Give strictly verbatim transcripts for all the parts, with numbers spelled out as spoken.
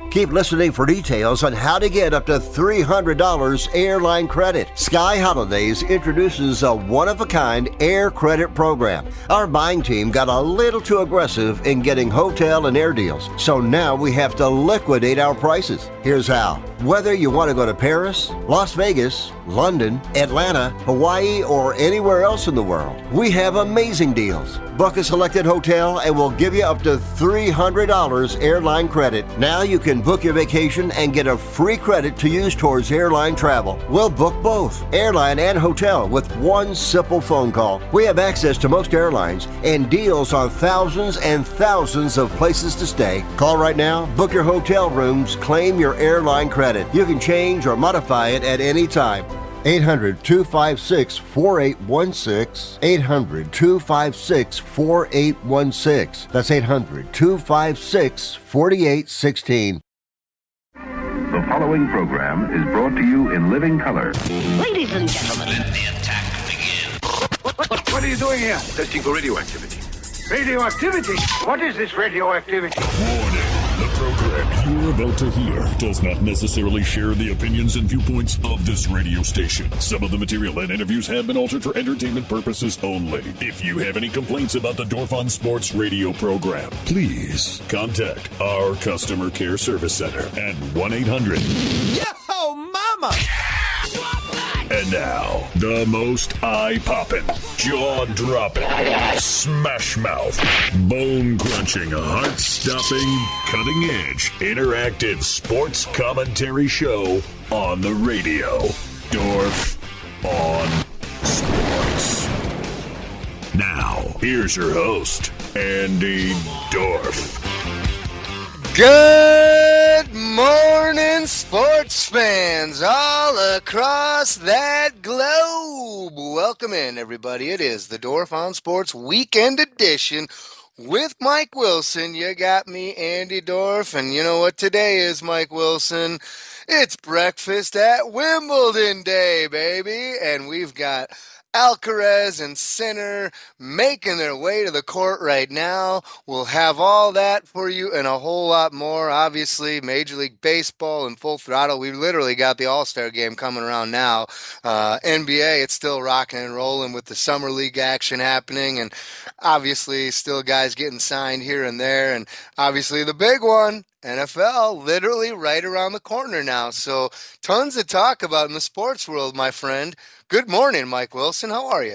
Keep listening for details on how to get up to three hundred dollars airline credit. Sky Holidays introduces a one-of-a-kind air credit program. Our buying team got a little too aggressive in getting hotel and air deals, so now we have to liquidate our prices. Here's how. Whether you want to go to Paris, Las Vegas, London, Atlanta, Hawaii, or anywhere else in the world, we have amazing deals. Book a selected hotel and we'll give you up to three hundred dollars airline credit. Now you can book your vacation and get a free credit to use towards airline travel. We'll book both, airline and hotel, with one simple phone call. We have access to most airlines and deals on thousands and thousands of places to stay. Call right now, book your hotel rooms, claim your airline credit. You can change or modify it at any time. eight hundred, two five six, four eight one six. eight hundred, two five six, four eight one six. That's eight hundred, two five six, four eight one six. The following program is brought to you in living color. Ladies and gentlemen, let the attack begin. What, what, what are you doing here? Testing for radioactivity. Radioactivity? What is this radioactivity? Warning. The program you're about to hear does not necessarily share the opinions and viewpoints of this radio station. Some of the material and interviews have been altered for entertainment purposes only. If you have any complaints about the Dorf on Sports radio program, please contact our customer care service center at one eight hundred. Yo, mama! And now, the most eye-popping, jaw-dropping, smash-mouth, bone-crunching, heart-stopping, cutting-edge, interactive sports commentary show on the radio. Dorf on Sports. Now, here's your host, Andy Dorf. Good morning, sports fans all across that globe. Welcome in, everybody. It is the Dorf on Sports Weekend Edition with Mike Wilson. You got me, Andy Dorf, and you know what today is, Mike Wilson? It's breakfast at Wimbledon Day, baby, and we've got Alcaraz and Sinner making their way to the court right now. We'll have all that for you and a whole lot more. Obviously, Major League Baseball in full throttle. We literally got the All-Star game coming around now. Uh, N B A, it's still rocking and rolling with the Summer League action happening. And obviously, still guys getting signed here and there. And obviously, the big one, N F L, literally right around the corner now. So tons to talk about in the sports world, my friend. Good morning, Mike Wilson. How are you?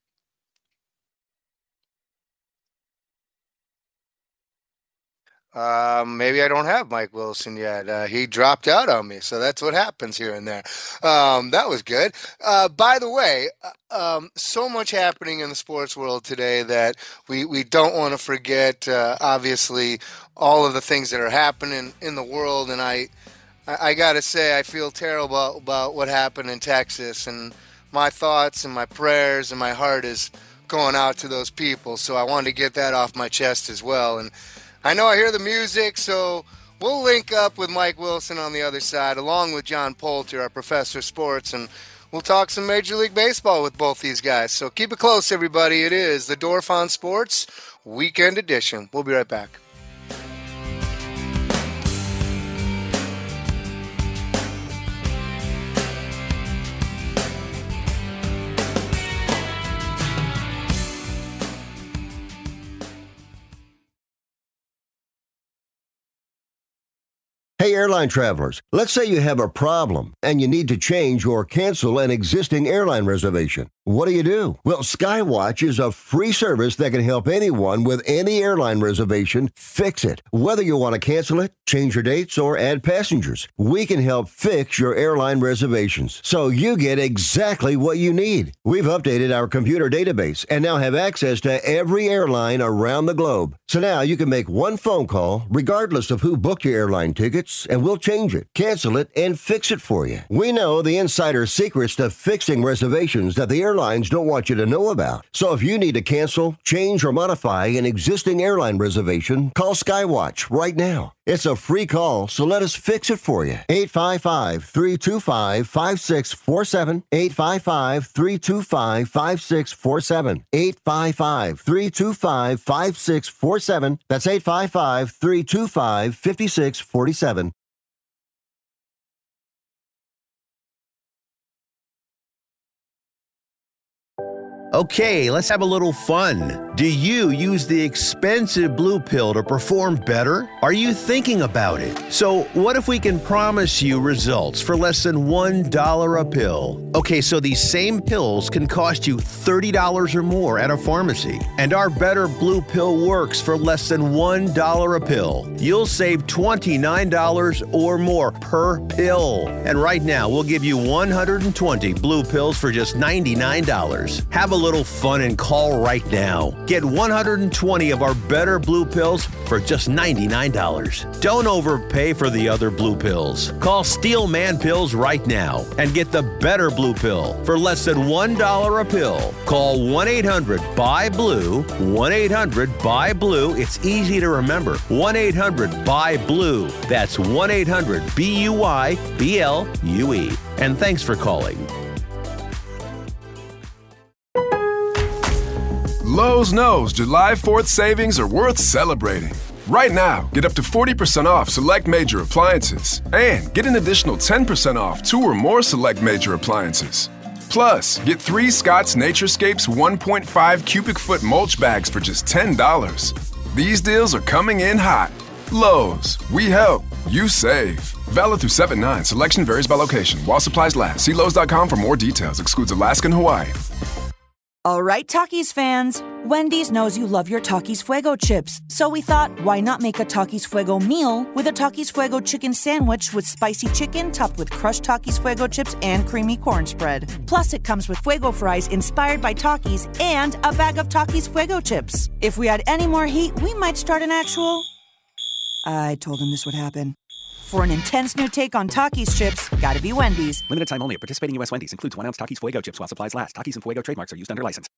Um, maybe I don't have Mike Wilson yet. Uh, he dropped out on me, so that's what happens here and there. Um, that was good. Uh, by the way, uh, um, so much happening in the sports world today that we, we don't want to forget, uh, obviously, all of the things that are happening in the world. And I, I, I got to say, I feel terrible about, about what happened in Texas, and my thoughts and my prayers and my heart is going out to those people. So I wanted to get that off my chest as well. And I know I hear the music, so we'll link up with Mike Wilson on the other side, along with John Poulter, our professor of sports, and we'll talk some Major League Baseball with both these guys. So keep it close, everybody. It is the Dorf on Sports Weekend Edition. We'll be right back. Hey, airline travelers, let's say you have a problem and you need to change or cancel an existing airline reservation. What do you do? Well, Skywatch is a free service that can help anyone with any airline reservation fix it. Whether you want to cancel it, change your dates, or add passengers, we can help fix your airline reservations so you get exactly what you need. We've updated our computer database and now have access to every airline around the globe. So now you can make one phone call regardless of who booked your airline tickets, and we'll change it, cancel it, and fix it for you. We know the insider secrets to fixing reservations that the airlines don't want you to know about. So if you need to cancel, change, or modify an existing airline reservation, call Skywatch right now. It's a free call, so let us fix it for you. eight five five, three two five, five six four seven. eight five five, three two five, five six four seven. eight five five, three two five, five six four seven. That's eight five five, three two five, five six four seven. Okay, let's have a little fun. Do you use the expensive blue pill to perform better? Are you thinking about it? So what if we can promise you results for less than one dollar a pill? Okay, so these same pills can cost you thirty dollars or more at a pharmacy. And our Better Blue Pill works for less than one dollar a pill. You'll save twenty-nine dollars or more per pill. And right now, we'll give you one hundred twenty blue pills for just ninety-nine dollars. Have a little fun and call right now. Get one hundred twenty of our Better Blue Pills for just ninety-nine dollars. Don't overpay for the other blue pills. Call Steel Man Pills right now and get the Better Blue Pill for less than one dollar a pill. Call one eight hundred B U Y blue, one eight hundred B U Y blue. It's easy to remember. one eight hundred B U Y blue. That's one eight hundred B U Y B L U E. And thanks for calling. Lowe's knows July fourth savings are worth celebrating. Right now, get up to forty percent off select major appliances and get an additional ten percent off two or more select major appliances. Plus, get three Scott's Naturescapes one point five cubic foot mulch bags for just ten dollars. These deals are coming in hot. Lowe's, we help, you save. Valid through seven nine. Selection varies by location. While supplies last. See Lowe's dot com for more details. Excludes Alaska and Hawaii. All right, Takis fans. Wendy's knows you love your Takis Fuego chips. So we thought, why not make a Takis Fuego meal with a Takis Fuego chicken sandwich with spicy chicken topped with crushed Takis Fuego chips and creamy corn spread. Plus, it comes with Fuego fries inspired by Takis and a bag of Takis Fuego chips. If we had any more heat, we might start an actual... I told him this would happen. For an intense new take on Takis chips, gotta be Wendy's. Limited time only at participating U S Wendy's. Includes one ounce Takis Fuego chips while supplies last. Takis and Fuego trademarks are used under license.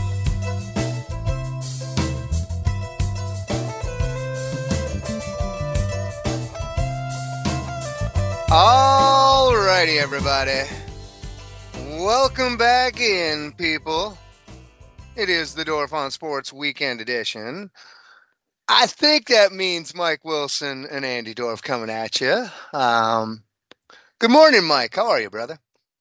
Alrighty, everybody. Welcome back in, people. It is the Dorf on Sports Weekend Edition. I think that means Mike Wilson and Andy Dorf coming at you. Um, good morning, Mike. How are you, brother?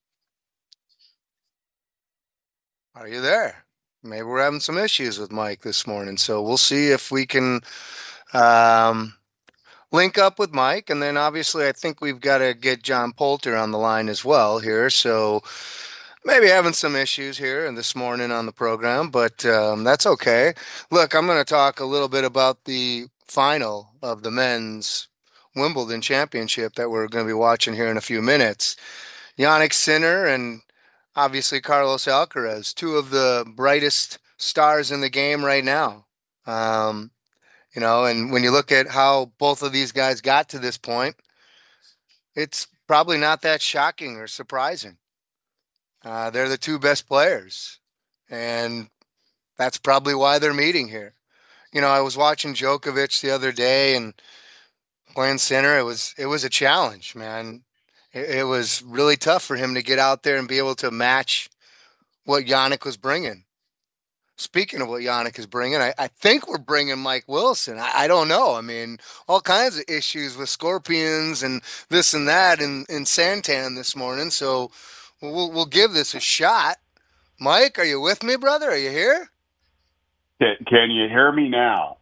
Are you there? Maybe we're having some issues with Mike this morning, so we'll see if we can um, link up with Mike. And then obviously I think we've got to get John Poulter on the line as well here. So maybe having some issues here and this morning on the program, but um, that's okay. Look, I'm going to talk a little bit about the final of the men's Wimbledon Championship that we're going to be watching here in a few minutes. Jannik Sinner and obviously Carlos Alcaraz, two of the brightest stars in the game right now. Um, you know, and when you look at how both of these guys got to this point, it's probably not that shocking or surprising. Uh, they're the two best players, and that's probably why they're meeting here. You know, I was watching Djokovic the other day and playing Sinner. It was it was a challenge, man. It, it was really tough for him to get out there and be able to match what Jannik was bringing. Speaking of what Jannik is bringing, I, I think we're bringing Mike Wilson. I, I don't know. I mean, all kinds of issues with scorpions and this and that in, in Santan this morning, so... We'll, we'll give this a shot. Mike, are you with me, brother? Are you here? Can, can you hear me now?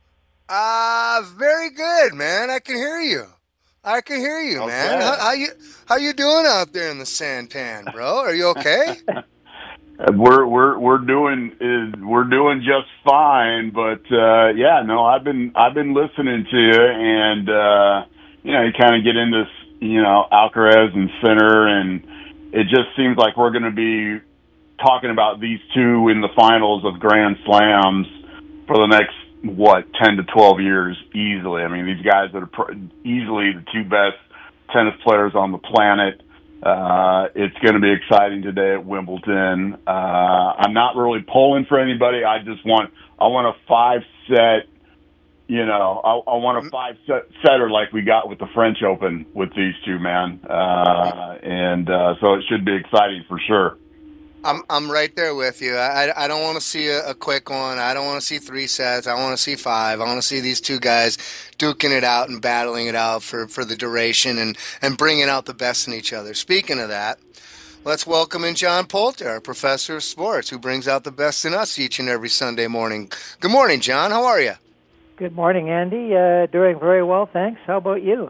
Ah, uh, very good, man. I can hear you. I can hear you, okay. man. How, how you how you doing out there in the Santan, bro? Are you okay? we're we're we're doing is we're doing just fine, but uh, yeah, no, I've been I've been listening to you, and uh, you know, you kind of get into you know Alcaraz and Sinner and. It just seems like we're going to be talking about these two in the finals of Grand Slams for the next, what, ten to twelve years easily. I mean, these guys that are easily the two best tennis players on the planet. Uh, it's going to be exciting today at Wimbledon. Uh, I'm not really pulling for anybody. I just want, I want a five-set, you know, I, I want a five-setter like we got with the French Open with these two, man. Uh, and uh, so it should be exciting for sure. I'm I'm right there with you. I, I don't want to see a, a quick one. I don't want to see three sets. I want to see five. I want to see these two guys duking it out and battling it out for, for the duration and, and bringing out the best in each other. Speaking of that, Let's welcome in John Poulter, our professor of sports, who brings out the best in us each and every Sunday morning. Good morning, John. How are you? Good morning, Andy. Uh, doing very well, thanks. How about you?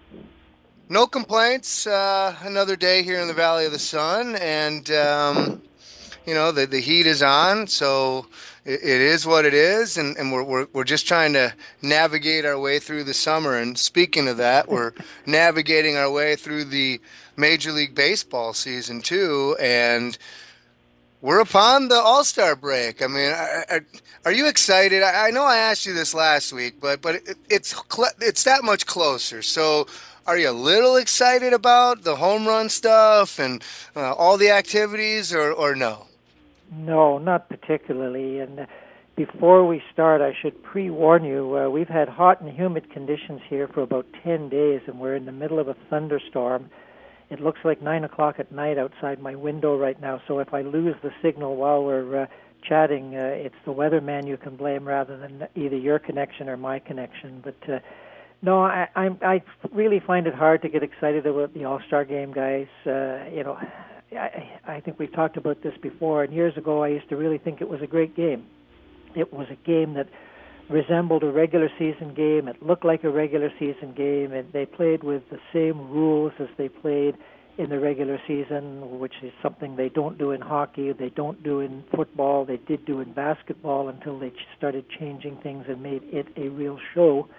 No complaints. Uh, another day here in the Valley of the Sun, and um, you know the the heat is on, so it, it is what it is, and, and we're, we're we're just trying to navigate our way through the summer. And speaking of that, we're navigating our way through the Major League Baseball season too, and we're upon the All-Star break. I mean, are, are you excited? I know I asked you this last week, but but it, it's it's that much closer. So, are you a little excited about the home run stuff and uh, all the activities, or or no? No, not particularly. And uh, before we start, I should pre-warn you. Uh, we've had hot and humid conditions here for about ten days, and we're in the middle of a thunderstorm. It looks like nine o'clock at night outside my window right now, so if I lose the signal while we're uh, chatting, uh, it's the weatherman you can blame rather than either your connection or my connection. But uh, no, I, I, I really find it hard to get excited about the All-Star game, guys. Uh, you know, I, I think we've talked about this before, and years ago I used to really think it was a great game. It was a game that resembled a regular season game. It looked like a regular season game, and they played with the same rules as they played in the regular season, which is something they don't do in hockey, they don't do in football, they did do in basketball until they started changing things and made it a real show.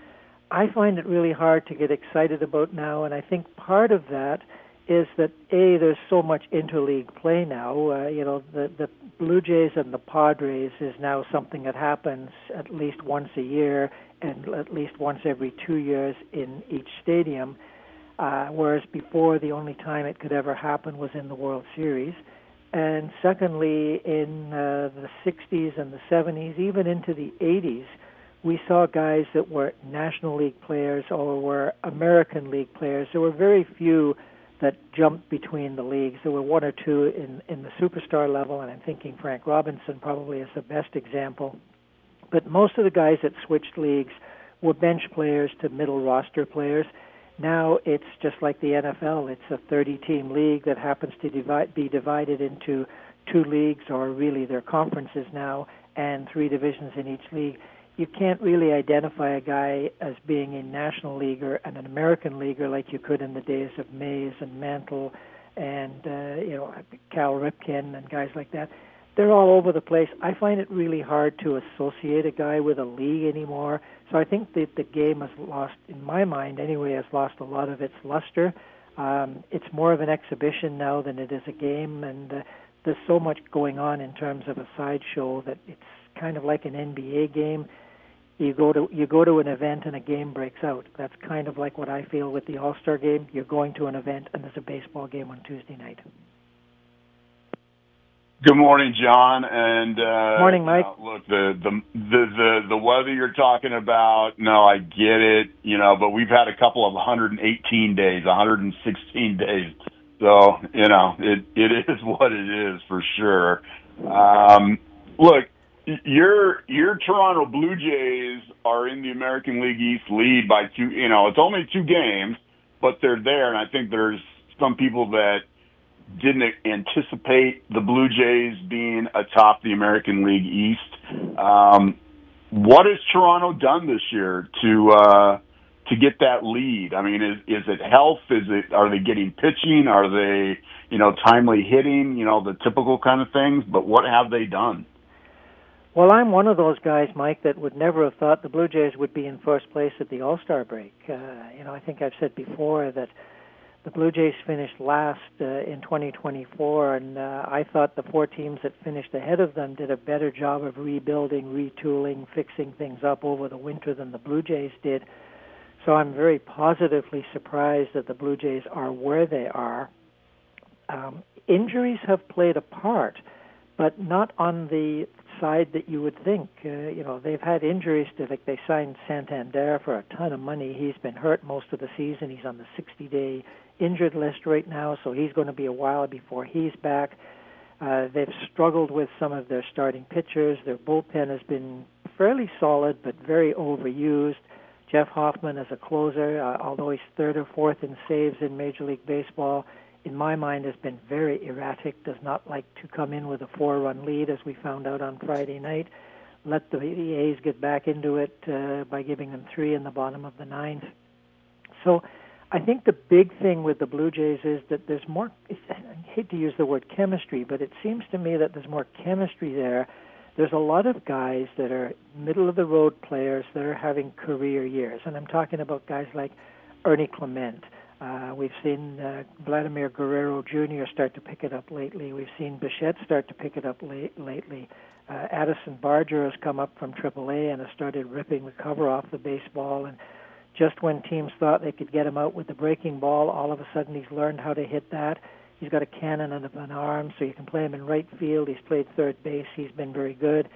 I find it really hard to get excited about now, and I think part of that is that, A, there's so much interleague play now. Uh, you know, the, the Blue Jays and the Padres is now something that happens at least once a year and at least once every two years in each stadium, uh, whereas before the only time it could ever happen was in the World Series. And secondly, in uh, the sixties and the seventies, even into the eighties, we saw guys that were National League players or were American League players. There were very few that jumped between the leagues. There were one or two in, in the superstar level, and I'm thinking Frank Robinson probably is the best example. But most of the guys that switched leagues were bench players to middle roster players. Now it's just like the N F L. It's a thirty-team league that happens to divide, be divided into two leagues, or really they're conferences now, and three divisions in each league. You can't really identify a guy as being a National Leaguer and an American Leaguer like you could in the days of Mays and Mantle and uh, you know Cal Ripken and guys like that. They're all over the place. I find it really hard to associate a guy with a league anymore. So I think that the game has lost, in my mind anyway, has lost a lot of its luster. Um, it's more of an exhibition now than it is a game, and uh, there's so much going on in terms of a sideshow that it's kind of like an N B A game. You go to you go to an event and a game breaks out. That's kind of like what I feel with the All-Star game. You're going to an event and there's a baseball game on Tuesday night. Good morning, John. And uh, morning, Mike. You know, look, the, the the the the weather you're talking about. No, I get it. You know, but we've had a couple of one hundred eighteen days, one hundred sixteen days. So you know, it it is what it is for sure. Um, look. Your your Toronto Blue Jays are in the American League East lead by two. You know, it's only two games, but they're there, and I think there's some people that didn't anticipate the Blue Jays being atop the American League East. Um, what has Toronto done this year to uh, to get that lead? I mean, is is it health? Is it are they getting pitching? Are they you know timely hitting? You know, the typical kind of things. But what have they done? Well, I'm one of those guys, Mike, that would never have thought the Blue Jays would be in first place at the All-Star break. Uh, you know, I think I've said before that the Blue Jays finished last uh, in twenty twenty-four, and uh, I thought the four teams that finished ahead of them did a better job of rebuilding, retooling, fixing things up over the winter than the Blue Jays did. So I'm very positively surprised that the Blue Jays are where they are. Um, injuries have played a part, but not on the side that you would think. Uh, you know, they've had injuries to, like, they signed Santander for a ton of money. He's been hurt most of the season. He's on the sixty-day injured list right now, so he's going to be a while before he's back. Uh, they've struggled with some of their starting pitchers. Their bullpen has been fairly solid, but very overused. Jeff Hoffman as a closer, uh, although he's third or fourth in saves in Major League Baseball, in my mind, has been very erratic, does not like to come in with a four-run lead, as we found out on Friday night. Let the, the A's get back into it uh, by giving them three in the bottom of the ninth. So I think the big thing with the Blue Jays is that there's more, I hate to use the word chemistry, but it seems to me that there's more chemistry there. There's a lot of guys that are middle-of-the-road players that are having career years, and I'm talking about guys like Ernie Clement. Uh, we've seen uh, Vladimir Guerrero Junior start to pick it up lately. We've seen Bichette start to pick it up late, lately. Uh, Addison Barger has come up from triple A and has started ripping the cover off the baseball. And just when teams thought they could get him out with the breaking ball, all of a sudden he's learned how to hit that. He's got a cannon of an arm, so you can play him in right field. He's played third base. He's been very good.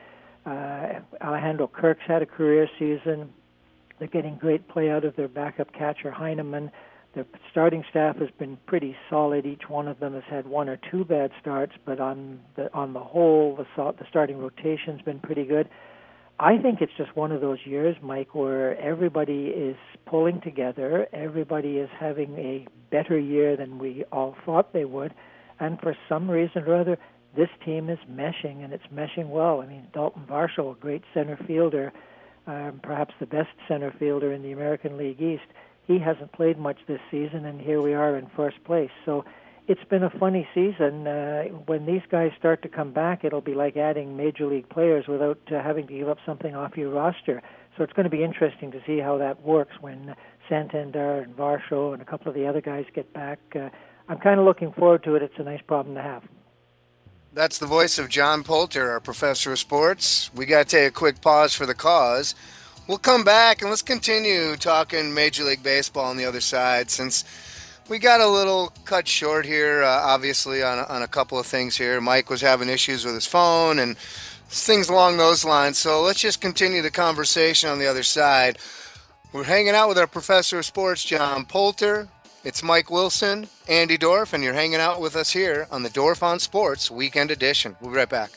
Uh, Alejandro Kirk's had a career season. They're getting great play out of their backup catcher, Heineman. Their starting staff has been pretty solid. Each one of them has had one or two bad starts, but on the on the whole, the, the starting rotation's been pretty good. I think it's just one of those years, Mike, where everybody is pulling together. Everybody is having a better year than we all thought they would. And for some reason or other, this team is meshing, and it's meshing well. I mean, Dalton Varsho, a great center fielder, um, perhaps the best center fielder in the American League East, he hasn't played much this season, and here we are in first place. So it's been a funny season. Uh, when these guys start to come back, it'll be like adding major league players without uh, having to give up something off your roster. So it's going to be interesting to see how that works when Santander and Varsho and a couple of the other guys get back. Uh, I'm kind of looking forward to it. It's a nice problem to have. That's the voice of John Poulter, our professor of sports. We got to take a quick pause for the cause. We'll come back and let's continue talking Major League Baseball on the other side, since we got a little cut short here, uh, obviously, on, on a couple of things here. Mike was having issues with his phone and things along those lines. So let's just continue the conversation on the other side. We're hanging out with our professor of sports, John Poulter. It's Mike Wilson, Andy Dorf, and you're hanging out with us here on the Dorf on Sports Weekend Edition. We'll be right back.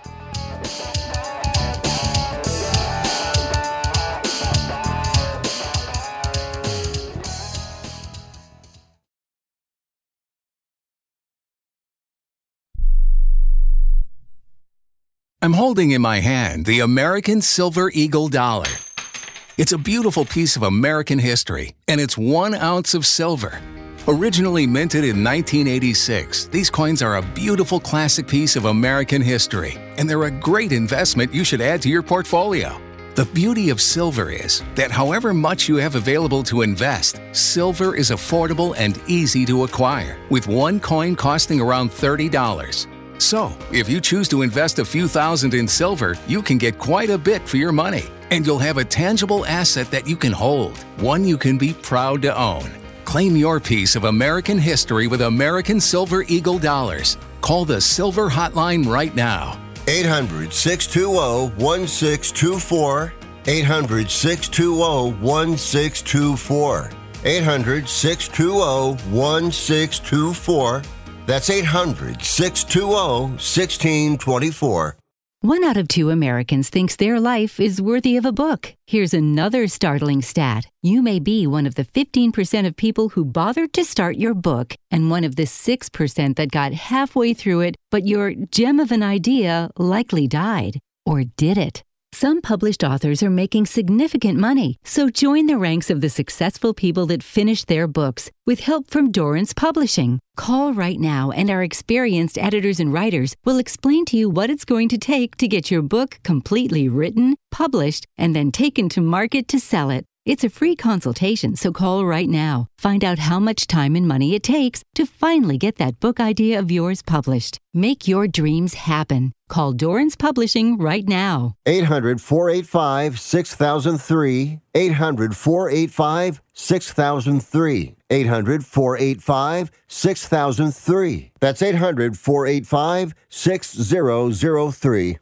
I'm holding in my hand the American Silver Eagle Dollar. It's a beautiful piece of American history, and it's one ounce of silver. Originally minted in nineteen eighty-six, these coins are a beautiful classic piece of American history, and they're a great investment you should add to your portfolio. The beauty of silver is that however much you have available to invest, silver is affordable and easy to acquire, with one coin costing around thirty dollars. So, if you choose to invest a few thousand in silver, you can get quite a bit for your money. And you'll have a tangible asset that you can hold, one you can be proud to own. Claim your piece of American history with American Silver Eagle Dollars. Call the Silver Hotline right now. eight hundred, six two zero, one six two four. eight hundred, six two zero, one six two four. eight hundred, six two zero, one six two four. That's eight hundred, six two zero, one six two four. One out of two Americans thinks their life is worthy of a book. Here's another startling stat. You may be one of the fifteen percent of people who bothered to start your book, and one of the six percent that got halfway through it, but your gem of an idea likely died. Or did it? Some published authors are making significant money, so join the ranks of the successful people that finished their books with help from Dorrance Publishing. Call right now, and our experienced editors and writers will explain to you what it's going to take to get your book completely written, published, and then taken to market to sell it. It's a free consultation, so call right now. Find out how much time and money it takes to finally get that book idea of yours published. Make your dreams happen. Call Dorrance Publishing right now. eight hundred, four eight five, six thousand three. eight hundred, four eight five, six thousand three. eight hundred, four eight five, six thousand three. That's eight hundred, four eight five, six thousand three.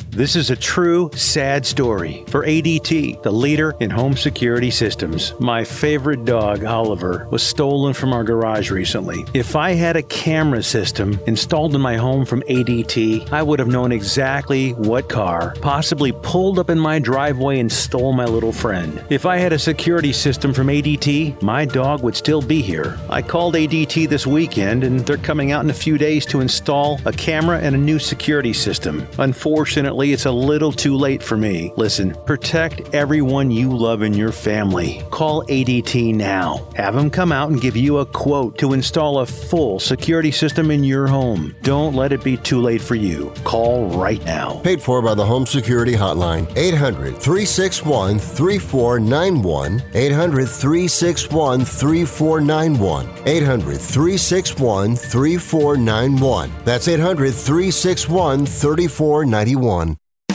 This is a true, sad story for A D T, the leader in home security systems. My favorite dog, Oliver, was stolen from our garage recently. If I had a camera system installed in my home from A D T, I would have known exactly what car possibly pulled up in my driveway and stole my little friend. If I had a security system from A D T, my dog would still be here. I called A D T this weekend, and they're coming out in a few days to install a camera and a new security system. Unfortunately, it's a little too late for me. Listen, protect everyone you love in your family. Call A D T now. Have them come out and give you a quote to install a full security system in your home. Don't let it be too late for you. Call right now. Paid for by the Home Security Hotline. eight hundred, three six one, three four nine one. eight hundred, three six one, three four nine one. eight hundred, three six one, three four nine one. That's eight hundred, three six one, three four nine one.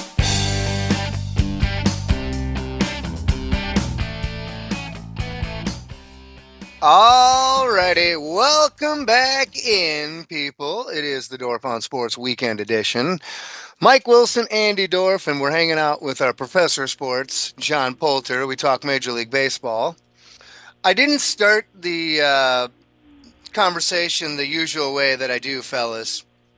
Alrighty, welcome back in, people. It is the Dorf on Sports Weekend Edition. Mike Wilson, Andy Dorf, and we're hanging out with our professor of sports, John Poulter. We talk Major League Baseball. I didn't start the uh, conversation the usual way that I do, fellas,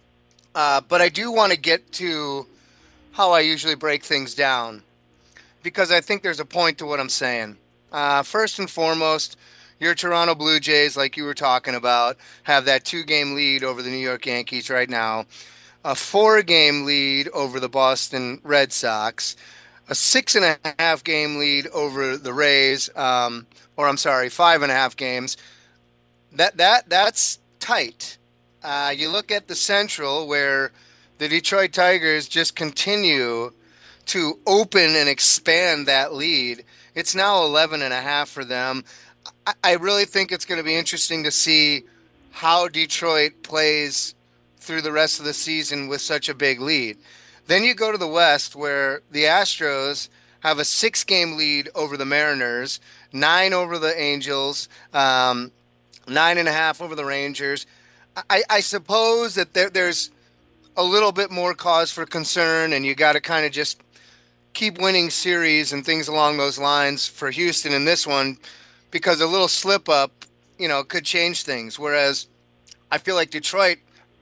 uh, but I do want to get to how I usually break things down, because I think there's a point to what I'm saying. Uh, first and foremost, your Toronto Blue Jays, like you were talking about, have that two-game lead over the New York Yankees right now, a four-game lead over the Boston Red Sox, a six-and-a-half game lead over the Rays, um, or I'm sorry, five-and-a-half games. That that that's tight. Uh, you look at the Central, where the Detroit Tigers just continue to open and expand that lead. It's now eleven and a half for them. I really think it's going to be interesting to see how Detroit plays through the rest of the season with such a big lead. Then you go to the West, where the Astros have a six-game lead over the Mariners, nine over the Angels, um, nine and a half over the Rangers. I, I suppose that there, there's a little bit more cause for concern, and you got to kind of just keep winning series and things along those lines for Houston in this one, because a little slip up, you know, could change things. Whereas I feel like Detroit,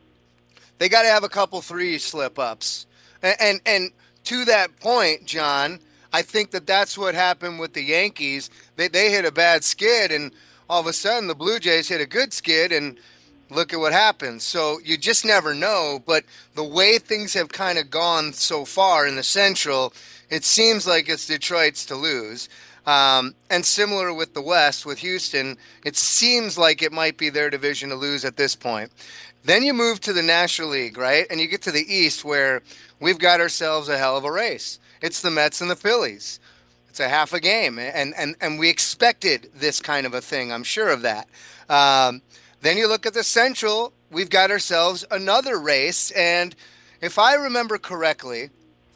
they got to have a couple three slip ups. And, and and to that point, John, I think that that's what happened with the Yankees. They they hit a bad skid, and all of a sudden the Blue Jays hit a good skid, and look at what happened. So you just never know. But the way things have kind of gone so far in the Central, it seems like it's Detroit's to lose. Um, and similar with the West, with Houston, it seems like it might be their division to lose at this point. Then you move to the National League, right? And you get to the East, where we've got ourselves a hell of a race. It's the Mets and the Phillies. It's a half a game. And, and, and we expected this kind of a thing. I'm sure of that. Um, then you look at the Central, we've got ourselves another race. And if I remember correctly,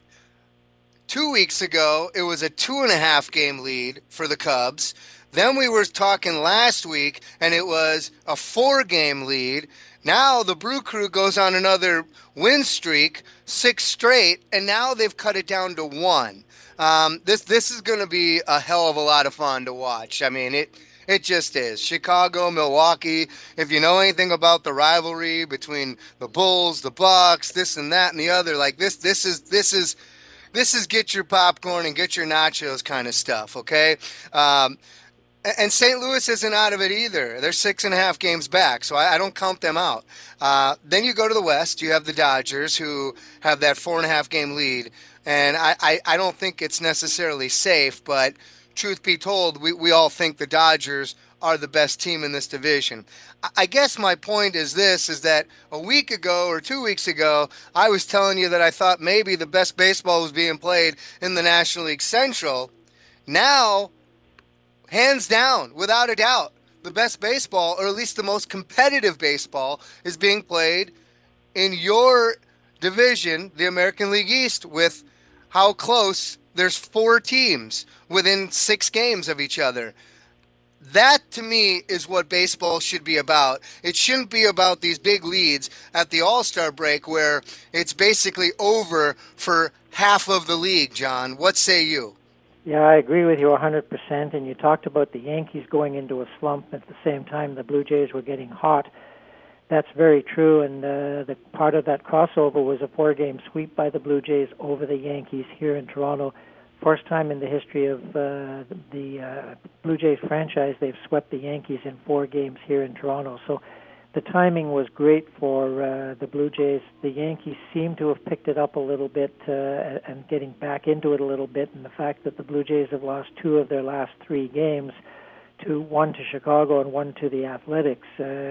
two weeks ago, it was a two and a half game lead for the Cubs. Then we were talking last week, and it was a four game lead. Now the Brew Crew goes on another win streak, six straight, and now they've cut it down to one. Um, this this is going to be a hell of a lot of fun to watch. I mean, it it just is. Chicago, Milwaukee. If you know anything about the rivalry between the Bulls, the Bucks, this and that and the other, like this this is this is. This is get your popcorn and get your nachos kind of stuff, okay? Um, and Saint Louis isn't out of it either. They're six and a half games back, so I, I don't count them out. Uh, then you go to the West. You have the Dodgers, who have that four and a half game lead. And I, I, I don't think it's necessarily safe, but truth be told, we, we all think the Dodgers are the best team in this division. I guess my point is this, is that a week ago or two weeks ago, I was telling you that I thought maybe the best baseball was being played in the National League Central. Now, hands down, without a doubt, the best baseball, or at least the most competitive baseball, is being played in your division, the American League East, with how close there's four teams within six games of each other. That, to me, is what baseball should be about. It shouldn't be about these big leads at the All-Star break where it's basically over for half of the league, John. What say you? Yeah, I agree with you one hundred percent. And you talked about the Yankees going into a slump at the same time the Blue Jays were getting hot. That's very true, and uh, the part of that crossover was a four-game sweep by the Blue Jays over the Yankees here in Toronto. First time in the history of uh, the uh, Blue Jays franchise, they've swept the Yankees in four games here in Toronto. So the timing was great for uh, the Blue Jays. The Yankees seem to have picked it up a little bit uh, and getting back into it a little bit, and the fact that the Blue Jays have lost two of their last three games, to one to Chicago and one to the Athletics, uh,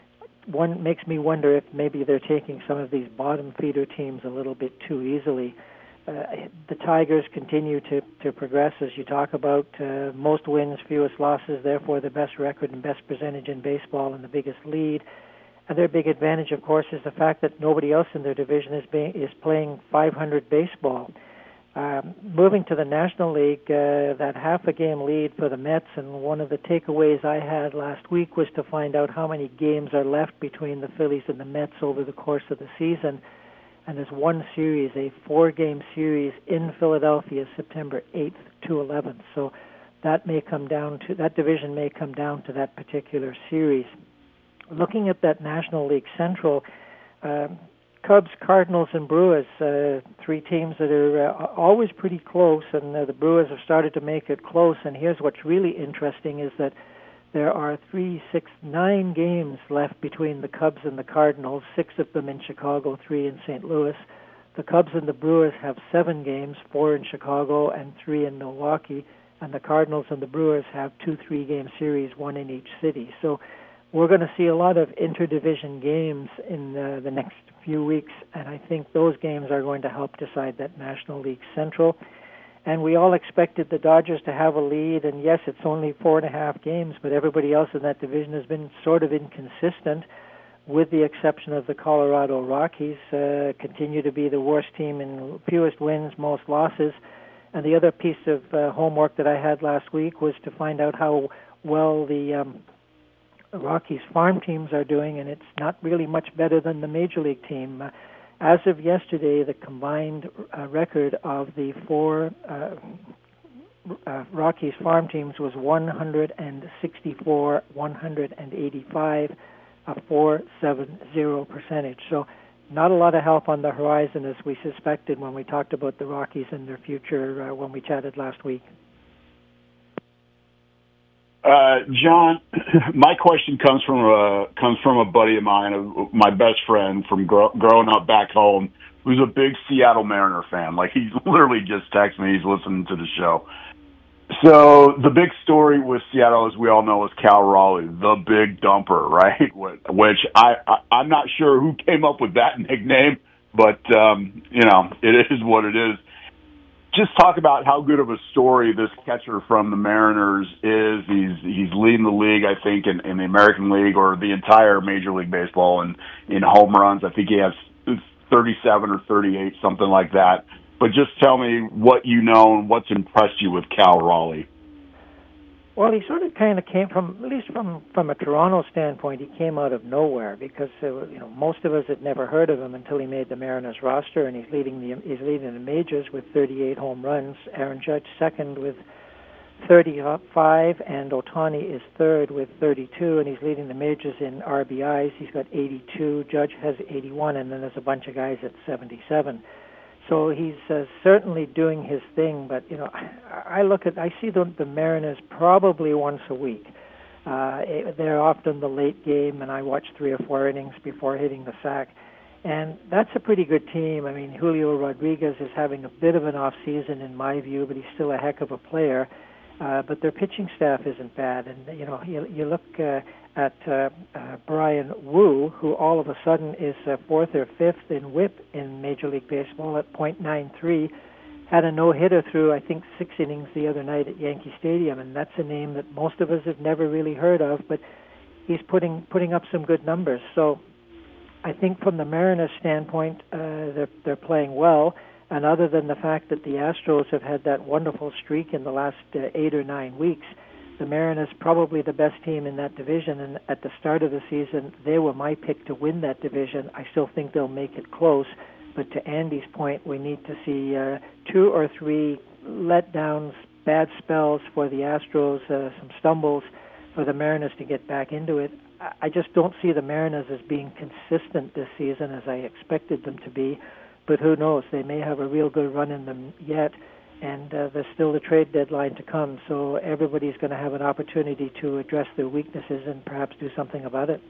one makes me wonder if maybe they're taking some of these bottom feeder teams a little bit too easily. Uh, the Tigers continue to, to progress, as you talk about. Uh, most wins, fewest losses, therefore the best record and best percentage in baseball and the biggest lead. And their big advantage, of course, is the fact that nobody else in their division is, being, is playing five hundred baseball. Um, moving to the National League, uh, that half a game lead for the Mets, and one of the takeaways I had last week was to find out how many games are left between the Phillies and the Mets over the course of the season. And there's one series, a four-game series in Philadelphia, September eighth to eleventh. So that may come down to, that division may come down to that particular series. Looking at that National League Central, uh, Cubs, Cardinals, and Brewers, uh, three teams that are uh, always pretty close, and uh, the Brewers have started to make it close. And here's what's really interesting is that there are three, six, nine games left between the Cubs and the Cardinals, six of them in Chicago, three in Saint Louis. The Cubs and the Brewers have seven games, four in Chicago and three in Milwaukee, and the Cardinals and the Brewers have two three-game series, one in each city. So we're going to see a lot of interdivision games in uh, the next few weeks, and I think those games are going to help decide that National League Central. And we all expected the Dodgers to have a lead, and yes, it's only four and a half games, but everybody else in that division has been sort of inconsistent, with the exception of the Colorado Rockies, uh, continue to be the worst team in fewest wins, most losses. And the other piece of uh, homework that I had last week was to find out how well the um, Rockies farm teams are doing, and it's not really much better than the Major League team. Uh, As of yesterday, the combined uh, record of the four uh, uh, Rockies farm teams was one hundred sixty-four, one hundred eighty-five, a four seventy percentage. So not a lot of help on the horizon, as we suspected when we talked about the Rockies and their future uh, when we chatted last week. Uh, John, my question comes from a comes from a buddy of mine, a, my best friend from gro- growing up back home, who's a big Seattle Mariner fan. Like, he's literally just texted me, he's listening to the show. So the big story with Seattle, as we all know, is Cal Raleigh, the big dumper, right? Which I, I I'm not sure who came up with that nickname, but um, you know, it is what it is. Just talk about how good of a story this catcher from the Mariners is. He's he's leading the league, I think, in, in the American League or the entire Major League Baseball in, in home runs. I think he has thirty-seven or thirty-eight, something like that. But just tell me what you know and what's impressed you with Cal Raleigh. Well, he sort of kind of came from, at least from, from a Toronto standpoint, he came out of nowhere because uh, you know most of us had never heard of him until he made the Mariners roster, and he's leading the he's leading the majors with thirty-eight home runs. Aaron Judge second with thirty-five, and Ohtani is third with thirty-two, and he's leading the majors in R B Is. He's got eighty-two. Judge has eighty-one, and then there's a bunch of guys at seventy-seven. So he's uh, certainly doing his thing, but you know, I, I look at, I see the, the Mariners probably once a week. Uh, it, they're often the late game, and I watch three or four innings before hitting the sack, and that's a pretty good team. I mean, Julio Rodriguez is having a bit of an off season in my view, but he's still a heck of a player. Uh, but their pitching staff isn't bad, and you know, you, you look uh, at uh, uh, Brian Wu, who all of a sudden is uh, fourth or fifth in WHIP in Major League Baseball at point nine three, had a no-hitter through, I think, six innings the other night at Yankee Stadium, and that's a name that most of us have never really heard of, but he's putting putting up some good numbers. So I think from the Mariners' standpoint, uh, they're they're playing well. And other than the fact that the Astros have had that wonderful streak in the last uh, eight or nine weeks, the Mariners probably the best team in that division, and at the start of the season, they were my pick to win that division. I still think they'll make it close, but to Andy's point, we need to see uh, two or three letdowns, bad spells for the Astros, uh, some stumbles for the Mariners to get back into it. I just don't see the Mariners as being consistent this season as I expected them to be, but who knows? They may have a real good run in them yet, and uh, there's still the trade deadline to come, so everybody's going to have an opportunity to address their weaknesses and perhaps do something about it.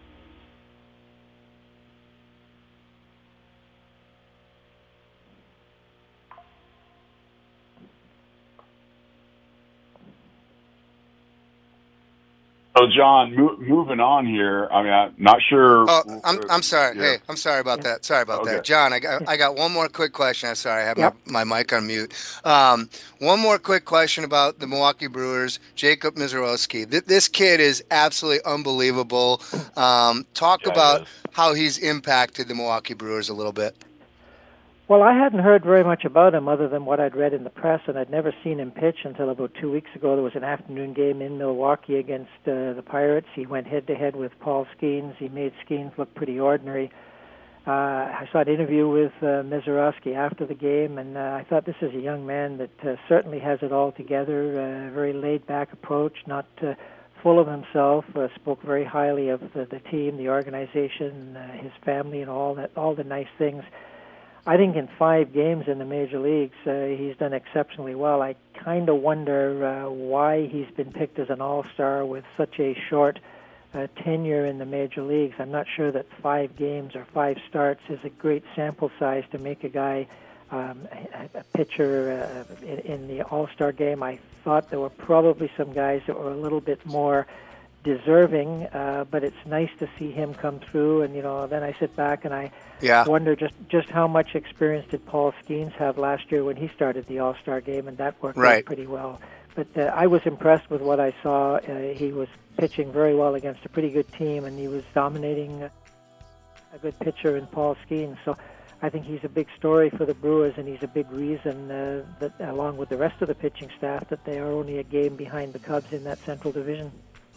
So, John, mo- moving on here. I mean, I'm not sure. Oh, I'm I'm sorry. Yeah. Hey, I'm sorry about that. Sorry about Okay. that, John. I got I got one more quick question. I'm sorry, I have Yep. my, my mic on mute. Um, one more quick question about the Milwaukee Brewers, Jacob Misiorowski. Th- this kid is absolutely unbelievable. Um, talk Yeah, he about is. how he's impacted the Milwaukee Brewers a little bit. Well, I hadn't heard very much about him other than what I'd read in the press, and I'd never seen him pitch until about two weeks ago. There was an afternoon game in Milwaukee against uh, the Pirates. He went head-to-head with Paul Skeens. He made Skeens look pretty ordinary. Uh, I saw an interview with uh, Misiorowski after the game, and uh, I thought this is a young man that uh, certainly has it all together, a very laid-back approach, not uh, full of himself, uh, spoke very highly of the, the team, the organization, uh, his family, and all that, all the nice things. I think in five games in the major leagues, uh, he's done exceptionally well. I kind of wonder uh, why he's been picked as an all-star with such a short uh, tenure in the major leagues. I'm not sure that five games or five starts is a great sample size to make a guy um, a, a pitcher uh, in, in the all-star game. I thought there were probably some guys that were a little bit more deserving, uh, but it's nice to see him come through. And, you know, then I sit back and I Yeah. wonder just, just how much experience did Paul Skeens have last year when he started the All-Star game, and that worked Right. out pretty well. But uh, I was impressed with what I saw. Uh, he was pitching very well against a pretty good team, and he was dominating uh, a good pitcher in Paul Skeens. So I think he's a big story for the Brewers, and he's a big reason uh, that, along with the rest of the pitching staff, that they are only a game behind the Cubs in that Central Division.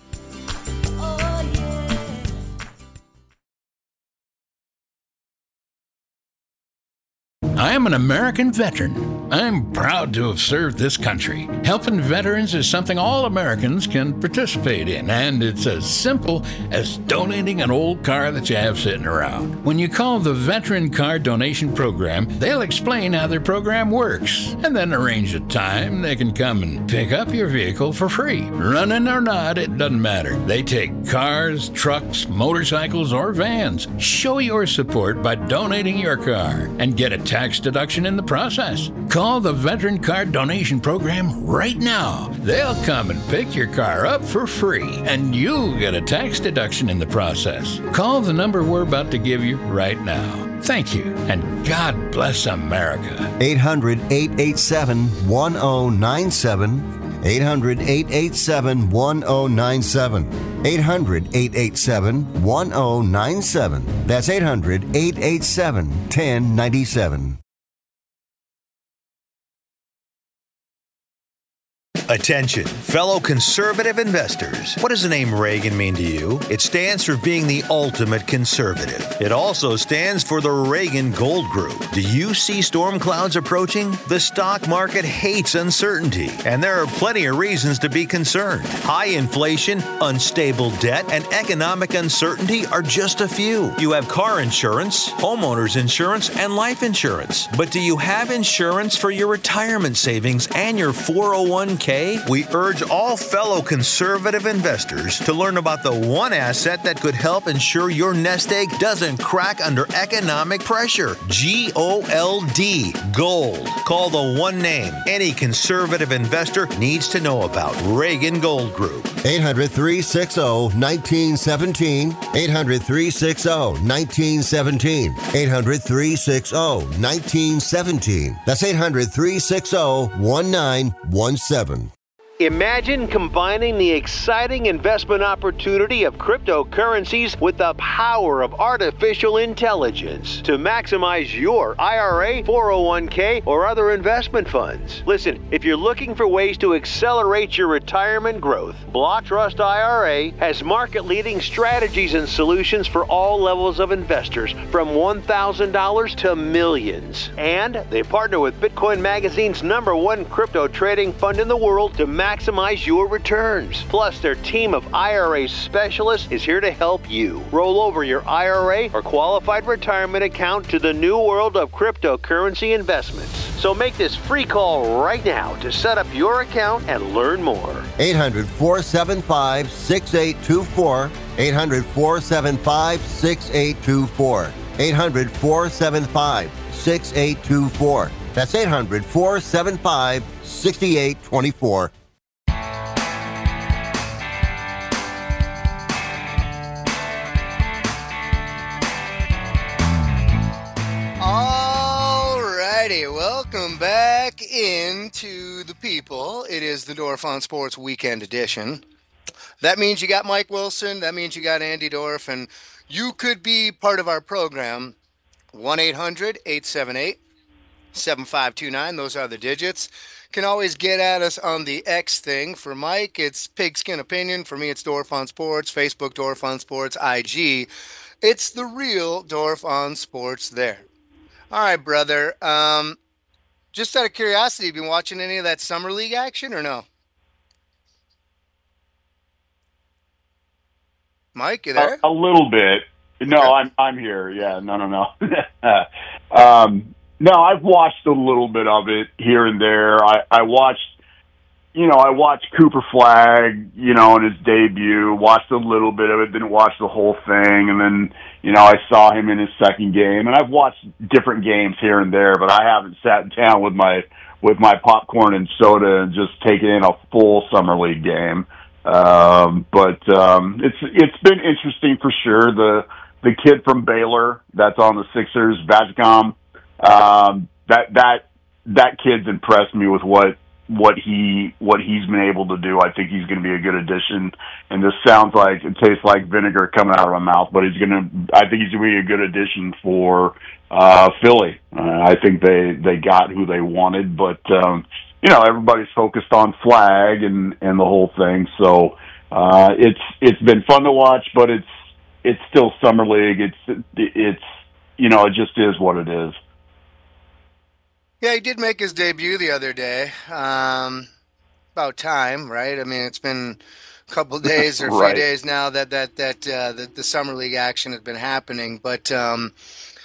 I am an American veteran. I'm proud to have served this country. Helping veterans is something all Americans can participate in, and it's as simple as donating an old car that you have sitting around. When you call the Veteran Car Donation Program, they'll explain how their program works, and then arrange a time they can come and pick up your vehicle for free. Running or not, it doesn't matter. They take cars, trucks, motorcycles, or vans. Show your support by donating your car and get a tax deduction in the process. Call the Veteran Car Donation Program right now. They'll come and pick your car up for free, and you'll get a tax deduction in the process. Call the number we're about to give you right now. Thank you, and God bless America. eight hundred, eight eight seven, one oh nine seven. eight hundred, eight eight seven, one oh nine seven. eight hundred, eight eight seven, one oh nine seven. That's eight hundred, eight eight seven, one oh nine seven. Attention, fellow conservative investors. What does the name Reagan mean to you? It stands for being the ultimate conservative. It also stands for the Reagan Gold Group. Do you see storm clouds approaching? The stock market hates uncertainty, and there are plenty of reasons to be concerned. High inflation, unstable debt, and economic uncertainty are just a few. You have car insurance, homeowners insurance, and life insurance. But do you have insurance for your retirement savings and your four oh one k? We urge all fellow conservative investors to learn about the one asset that could help ensure your nest egg doesn't crack under economic pressure. G O L D, Gold. Call the one name any conservative investor needs to know about. Reagan Gold Group. eight hundred, three six zero, one nine one seven. eight hundred, three six zero, one nine one seven. eight hundred, three six zero, one nine one seven. That's eight hundred, three six zero, one nine one seven. Imagine combining the exciting investment opportunity of cryptocurrencies with the power of artificial intelligence to maximize your I R A, four oh one k, or other investment funds. Listen, if you're looking for ways to accelerate your retirement growth, Block Trust I R A has market-leading strategies and solutions for all levels of investors, from one thousand dollars to millions. And they partner with Bitcoin Magazine's number one crypto trading fund in the world to maximize your returns. Plus, their team of I R A specialists is here to help you roll over your I R A or qualified retirement account to the new world of cryptocurrency investments. So make this free call right now to set up your account and learn more. eight hundred, four seven five, six eight two four. eight hundred, four seven five, six eight two four. eight hundred, four seven five, six eight two four. That's eight hundred, four seven five, six eight two four. Alrighty, welcome back into the people. It is the Dorf on Sports Weekend Edition. That means you got Mike Wilson. That means you got Andy Dorf, and you could be part of our program. one eight hundred, eight seven eight, seven five two nine. Those are the digits. Can always get at us on the X thing. For Mike, it's Pigskin Opinion. For me, it's Dorf on Sports. Facebook, Dorf on Sports. I G. It's the real Dorf on Sports there. All right, brother. Um, just out of curiosity, have you been watching any of that Summer League action or no? Mike, you there? A, a little bit. No, okay. I'm I'm here. Yeah, no, no, no. um, no, I've watched a little bit of it here and there. I, I watched, you know, I watched Cooper Flagg, you know, in his debut. Watched a little bit of it, didn't watch the whole thing, and then, you know, I saw him in his second game. And I've watched different games here and there, but I haven't sat down with my with my popcorn and soda and just taken in a full Summer League game. Um, but um, it's it's been interesting for sure. The the kid from Baylor that's on the Sixers, Vazcom, um, that that that kid's impressed me with what what he what he's been able to do. I think he's going to be a good addition. And this sounds like it tastes like vinegar coming out of my mouth, but he's going to. I think he's going to be a good addition for uh, Philly. Uh, I think they they got who they wanted, but. Um, You know, everybody's focused on Flag and, and the whole thing, so uh, it's it's been fun to watch, but it's it's still Summer League. It's it's you know, it just is what it is. Yeah, he did make his debut the other day. Um, about time, right? I mean, it's been a couple of days or a few right. days now that that that uh, the, the Summer League action has been happening, but. Um,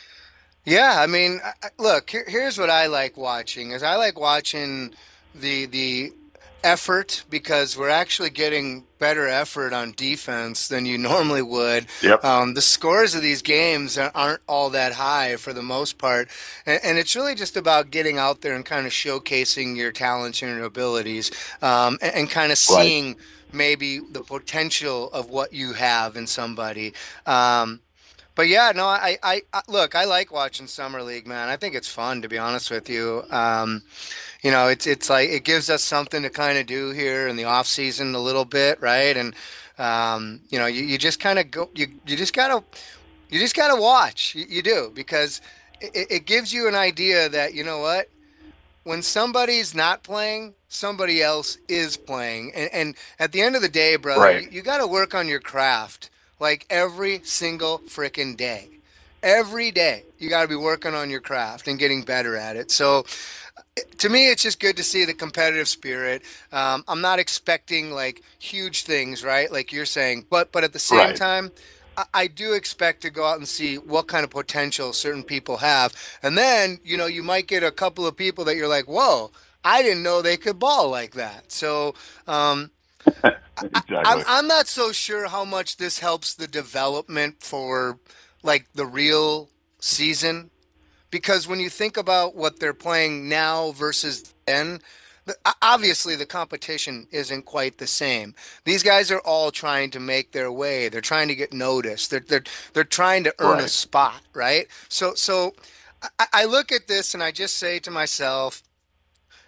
Yeah, I mean, look, here, here's what I like watching, is I like watching the the effort, because we're actually getting better effort on defense than you normally would. Yep. Um, the scores of these games aren't all that high for the most part, and, and it's really just about getting out there and kind of showcasing your talents and your abilities, um, and, and kind of seeing right. maybe the potential of what you have in somebody. Um, But yeah, no, I, I, I look, I like watching Summer League, man. I think it's fun, to be honest with you. Um, you know, it's it's like it gives us something to kind of do here in the off season a little bit, right? And um, you know, you, you just kind of go, you you just gotta you just gotta watch. You, you do, because it, it gives you an idea that, you know what, when somebody's not playing, somebody else is playing, and, and at the end of the day, brother, right. you, you got to work on your craft. Like every single freaking day. Every day you got to be working on your craft and getting better at it. So to me, it's just good to see the competitive spirit. Um, I'm not expecting like huge things, right? Like you're saying, but but at the same right. time, I, I do expect to go out and see what kind of potential certain people have. And then, you know, you might get a couple of people that you're like, whoa, I didn't know they could ball like that. So, um, exactly. I'm, I'm not so sure how much this helps the development for like the real season, because when you think about what they're playing now versus then, the, obviously the competition isn't quite the same. These guys are all trying to make their way. They're trying to get noticed. They're they're they're trying to earn right. a spot, right? So so I, I look at this and I just say to myself,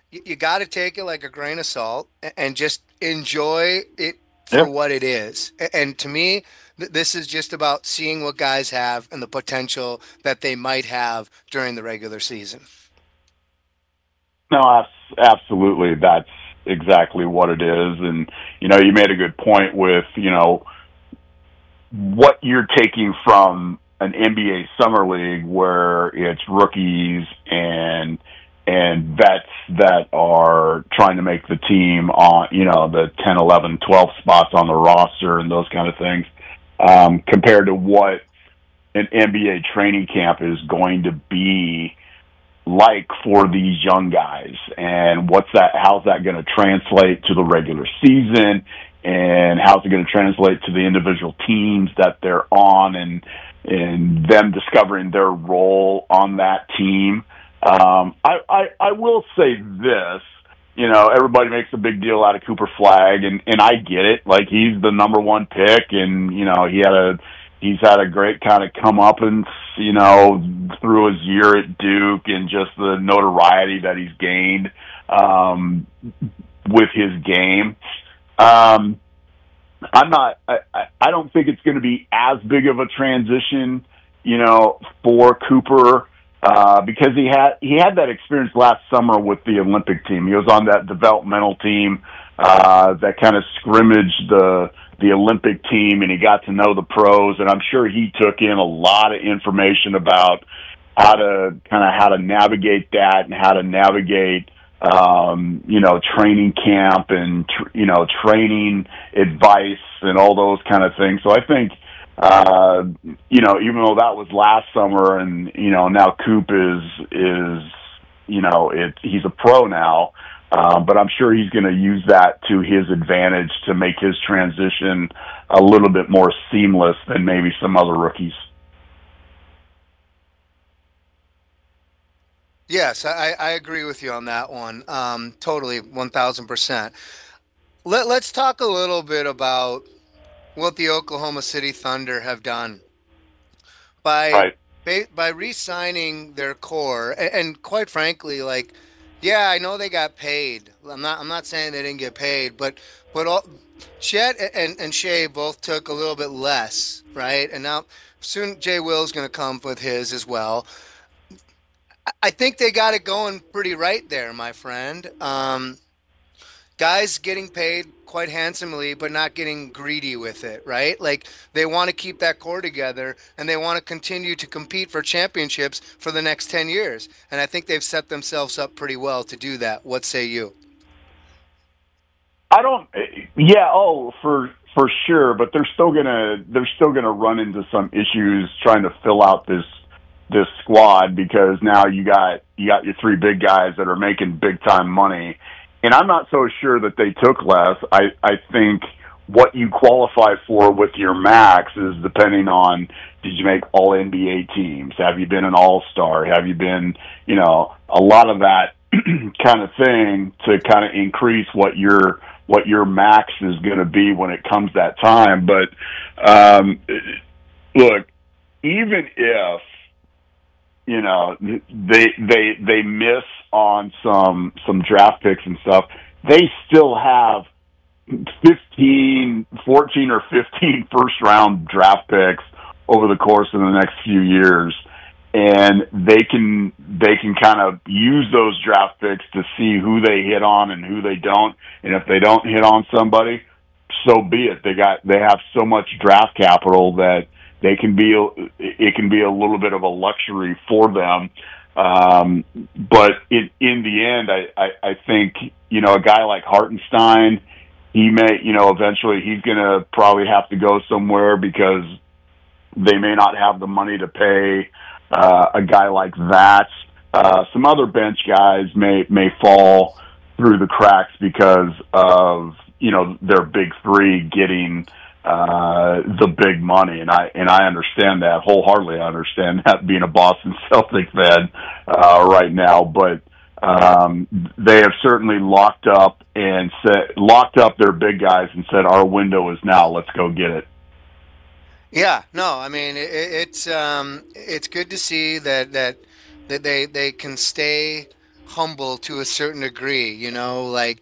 you, you got to take it like a grain of salt and just enjoy it for Yep. what it is. And to me, th- this is just about seeing what guys have and the potential that they might have during the regular season. No, abs- absolutely. That's exactly what it is. And, you know, you made a good point with, you know, what you're taking from an N B A summer league where it's rookies and and vets that are trying to make the team on, you know, the ten, eleven, twelve spots on the roster and those kind of things, um, compared to what an N B A training camp is going to be like for these young guys, and what's that, how's that going to translate to the regular season, and how's it going to translate to the individual teams that they're on, and and them discovering their role on that team. Um, I, I, I will say this, you know, everybody makes a big deal out of Cooper Flagg, and, and I get it. Like, he's the number one pick, and, you know, he had a, he's had a great kind of comeuppance, you know, through his year at Duke and just the notoriety that he's gained, um, with his game. Um, I'm not, I, I don't think it's going to be as big of a transition, you know, for Cooper, uh, because he had, he had that experience last summer with the Olympic team. He was on that developmental team, uh, that kind of scrimmaged the, the Olympic team, and he got to know the pros, and I'm sure he took in a lot of information about how to kind of how to navigate that and how to navigate, um, you know, training camp and, tr- you know, training advice and all those kind of things. So I think, uh, you know, even though that was last summer and, you know, now Coop is, is, you know, it, he's a pro now, um, but I'm sure he's going to use that to his advantage to make his transition a little bit more seamless than maybe some other rookies. Yes, I, I agree with you on that one. Um, totally, one thousand percent. Let, let's talk a little bit about what the Oklahoma City Thunder have done by Right. ba- by re-signing their core, and, and quite frankly, like, yeah, I know they got paid. I'm not I'm not saying they didn't get paid, but but all, Chet and and Shea both took a little bit less, right? And now soon Jay Will's going to come with his as well. I think they got it going pretty right there, my friend. Um, guys getting paid quite handsomely, but not getting greedy with it, right? Like, they want to keep that core together, and they want to continue to compete for championships for the next ten years. And I think they've set themselves up pretty well to do that. What say you? I don't. Yeah. Oh, for for sure. But they're still gonna they're still gonna run into some issues trying to fill out this this squad, because now you got you got your three big guys that are making big time money, and I'm not so sure that they took less. I I think what you qualify for with your max is depending on, did you make all N B A teams? Have you been an all-star? Have you been, you know, a lot of that kind of thing to kind of increase what your what your max is going to be when it comes that time. But um, look, even if, you know, they they they miss on some some draft picks and stuff, they still have fifteen, fourteen or fifteen first round draft picks over the course of the next few years, and they can they can kind of use those draft picks to see who they hit on and who they don't. And if they don't hit on somebody, so be it. They got they have so much draft capital that they can be it can be a little bit of a luxury for them. Um, but in in the end, I, I, I think, you know, a guy like Hartenstein, he may, you know, eventually he's going to probably have to go somewhere because they may not have the money to pay uh, a guy like that. Uh, some other bench guys may may fall through the cracks because of, you know, their big three getting uh, the big money, and I and I understand that wholeheartedly. I understand that, being a Boston Celtic fan uh, right now, but um, they have certainly locked up and said locked up their big guys and said, our window is now. Let's go get it. Yeah, no, I mean it, it's um, it's good to see that that that they they can stay humble to a certain degree. You know, like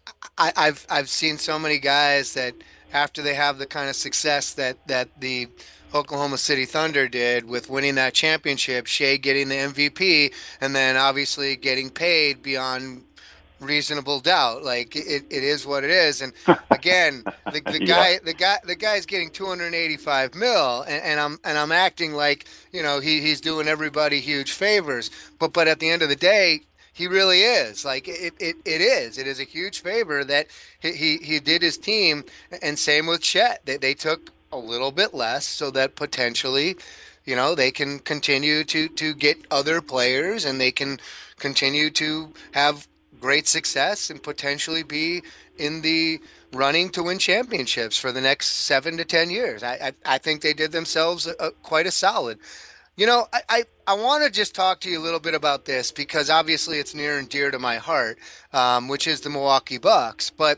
I, I've I've seen so many guys that after they have the kind of success that that the Oklahoma City Thunder did with winning that championship, Shea getting the M V P, and then obviously getting paid beyond reasonable doubt. Like it, it is what it is. And again, the, the guy, yeah. the guy, the guy's getting two hundred eighty-five mil, and, and I'm and I'm acting like you know he he's doing everybody huge favors. But but at the end of the day, he really is. Like it, it, it is. It is a huge favor that he, he, he did his team, and same with Chet. They they took a little bit less so that potentially, you know, they can continue to to get other players, and they can continue to have great success and potentially be in the running to win championships for the next seven to ten years. I I, I think they did themselves a, a, quite a solid. You know, I, I, I want to just talk to you a little bit about this because obviously it's near and dear to my heart, um, which is the Milwaukee Bucks. But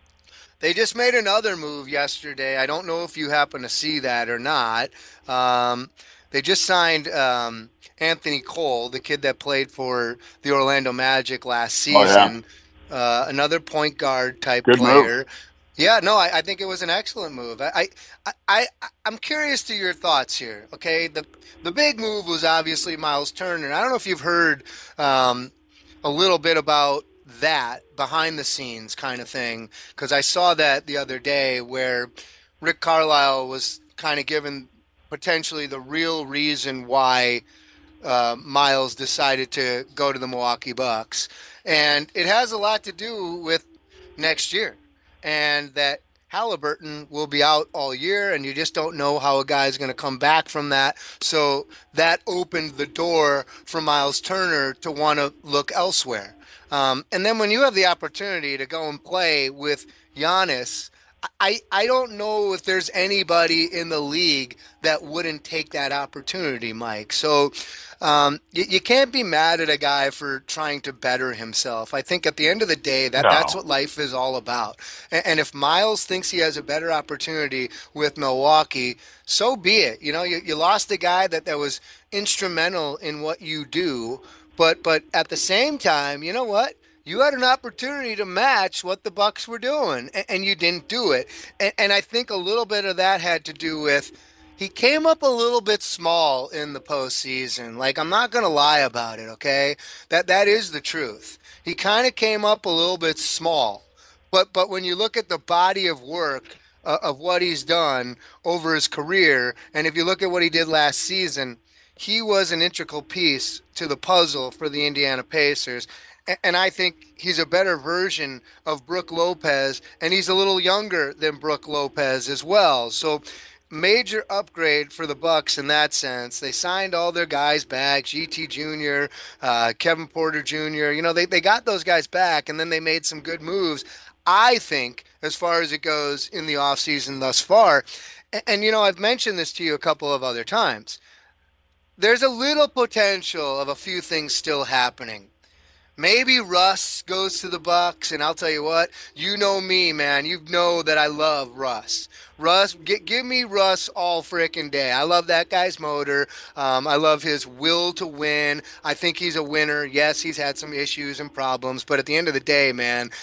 they just made another move yesterday. I don't know if you happen to see that or not. Um, they just signed um, Anthony Cole, the kid that played for the Orlando Magic last season, oh, yeah. uh, another point guard type Good player. Move. Yeah, no, I, I think it was an excellent move. I, I, I, I'm curious to your thoughts here. Okay, the the big move was obviously Miles Turner. I don't know if you've heard um, a little bit about that behind the scenes kind of thing, because I saw that the other day where Rick Carlisle was kind of given potentially the real reason why uh, Miles decided to go to the Milwaukee Bucks, and it has a lot to do with next year. And that Halliburton will be out all year, and you just don't know how a guy's going to come back from that. So that opened the door for Miles Turner to want to look elsewhere. Um, and then when you have the opportunity to go and play with Giannis, I, I don't know if there's anybody in the league that wouldn't take that opportunity, Mike. So um, you, you can't be mad at a guy for trying to better himself. I think at the end of the day, that, no. that's what life is all about. And, and if Miles thinks he has a better opportunity with Milwaukee, so be it. You know, you, you lost a guy that, that was instrumental in what you do. But but at the same time, you know what? You had an opportunity to match what the Bucks were doing, and, and you didn't do it. And, and I think a little bit of that had to do with he came up a little bit small in the postseason. Like, I'm not going to lie about it, okay? That that is the truth. He kind of came up a little bit small. But but when you look at the body of work uh, of what he's done over his career, and if you look at what he did last season, he was an integral piece to the puzzle for the Indiana Pacers. And I think he's a better version of Brook Lopez, and he's a little younger than Brook Lopez as well. So major upgrade for the Bucks in that sense. They signed all their guys back, G T Junior, uh, Kevin Porter Junior You know, they, they got those guys back, and then they made some good moves, I think, as far as it goes in the offseason thus far. And, and, you know, I've mentioned this to you a couple of other times. There's a little potential of a few things still happening. Maybe Russ goes to the Bucks, and I'll tell you what, you know me, man. You know that I love Russ. Russ, g- give me Russ all frickin' day. I love that guy's motor. Um, I love his will to win. I think he's a winner. Yes, he's had some issues and problems, but at the end of the day, man,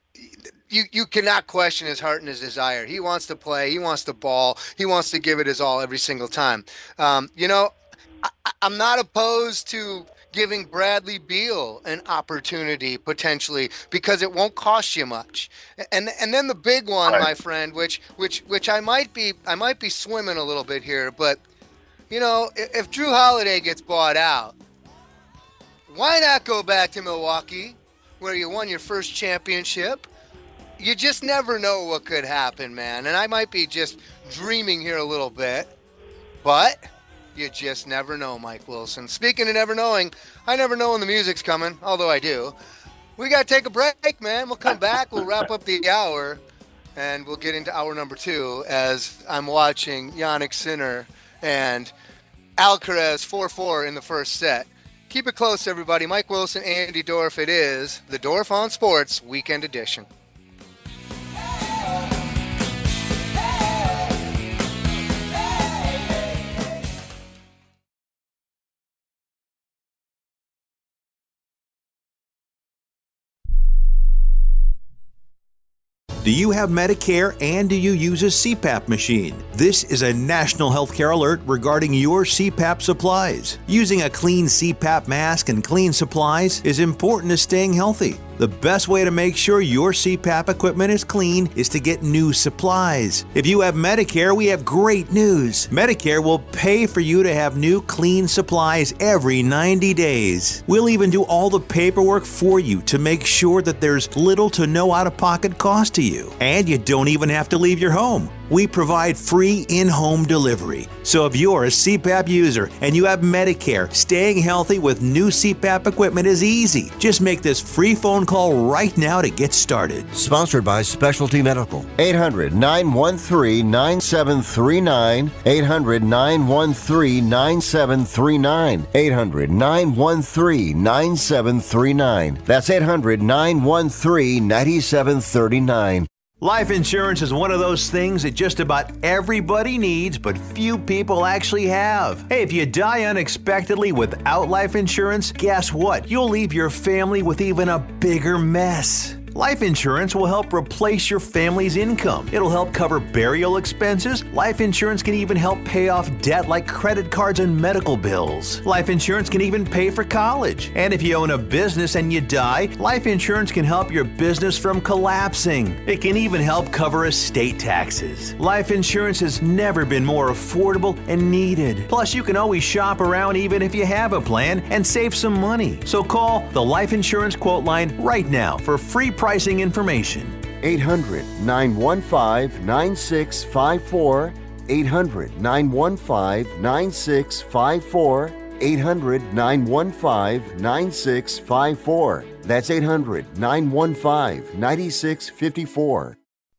you you cannot question his heart and his desire. He wants to play. He wants to ball. He wants to give it his all every single time. Um, you know, I, I'm not opposed to giving Bradley Beal an opportunity potentially because it won't cost you much. And and then the big one, right. my friend, which which which I might be I might be swimming a little bit here, but you know, if, if Drew Holiday gets bought out, why not go back to Milwaukee where you won your first championship? You just never know what could happen, man. And I might be just dreaming here a little bit, but you just never know, Mike Wilson. Speaking of never knowing, I never know when the music's coming, although I do. We got to take a break, man. We'll come back. We'll wrap up the hour, and we'll get into hour number two as I'm watching Jannik Sinner and Alcaraz four four in the first set. Keep it close, everybody. Mike Wilson, Andy Dorf. It is the Dorf on Sports Weekend Edition. Do you have Medicare and do you use a C PAP machine? This is a national healthcare alert regarding your C PAP supplies. Using a clean C PAP mask and clean supplies is important to staying healthy. The best way to make sure your C PAP equipment is clean is to get new supplies. If you have Medicare, we have great news. Medicare will pay for you to have new clean supplies every ninety days. We'll even do all the paperwork for you to make sure that there's little to no out-of-pocket cost to you. And you don't even have to leave your home. We provide free in-home delivery. So if you're a C PAP user and you have Medicare, staying healthy with new C PAP equipment is easy. Just make this free phone call right now to get started. Sponsored by Specialty Medical. eight hundred, nine one three, nine seven three nine. eight hundred, nine one three, nine seven three nine. eight hundred, nine one three, nine seven three nine. That's eight hundred, nine one three, nine seven three nine. Life insurance is one of those things that just about everybody needs, but few people actually have. Hey, if you die unexpectedly without life insurance, guess what? You'll leave your family with even a bigger mess. Life insurance will help replace your family's income. It'll help cover burial expenses. Life insurance can even help pay off debt like credit cards and medical bills. Life insurance can even pay for college. And if you own a business and you die, life insurance can help your business from collapsing. It can even help cover estate taxes. Life insurance has never been more affordable and needed. Plus, you can always shop around even if you have a plan and save some money. So call the Life Insurance Quote Line right now for free pricing information. eight hundred, nine one five, nine six five four. eight hundred, nine one five, nine six five four. eight hundred, nine one five, nine six five four. That's eight hundred, nine one five, nine six five four.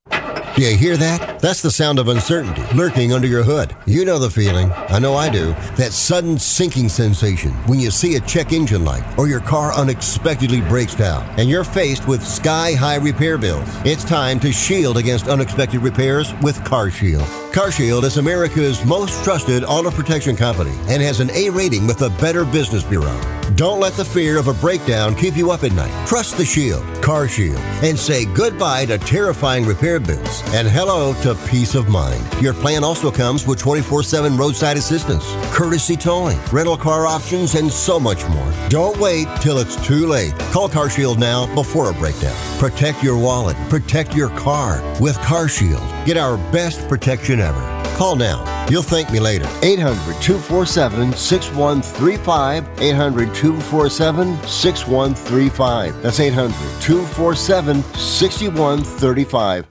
Do you hear that? That's the sound of uncertainty lurking under your hood. You know the feeling. I know I do. That sudden sinking sensation when you see a check engine light or your car unexpectedly breaks down and you're faced with sky-high repair bills. It's time to shield against unexpected repairs with CarShield. CarShield is America's most trusted auto protection company and has an A rating with the Better Business Bureau. Don't let the fear of a breakdown keep you up at night. Trust the Shield, CarShield, and say goodbye to terrifying repair bills and hello to peace of mind. Your plan also comes with twenty-four seven roadside assistance, courtesy towing, rental car options, and so much more. Don't wait till it's too late. Call CarShield now before a breakdown. Protect your wallet. Protect your car with CarShield. Get our best protection ever. Call now. You'll thank me later. eight hundred, two four seven, six one three five. eight hundred, two four seven, six one three five. That's eight hundred, two four seven, six one three five.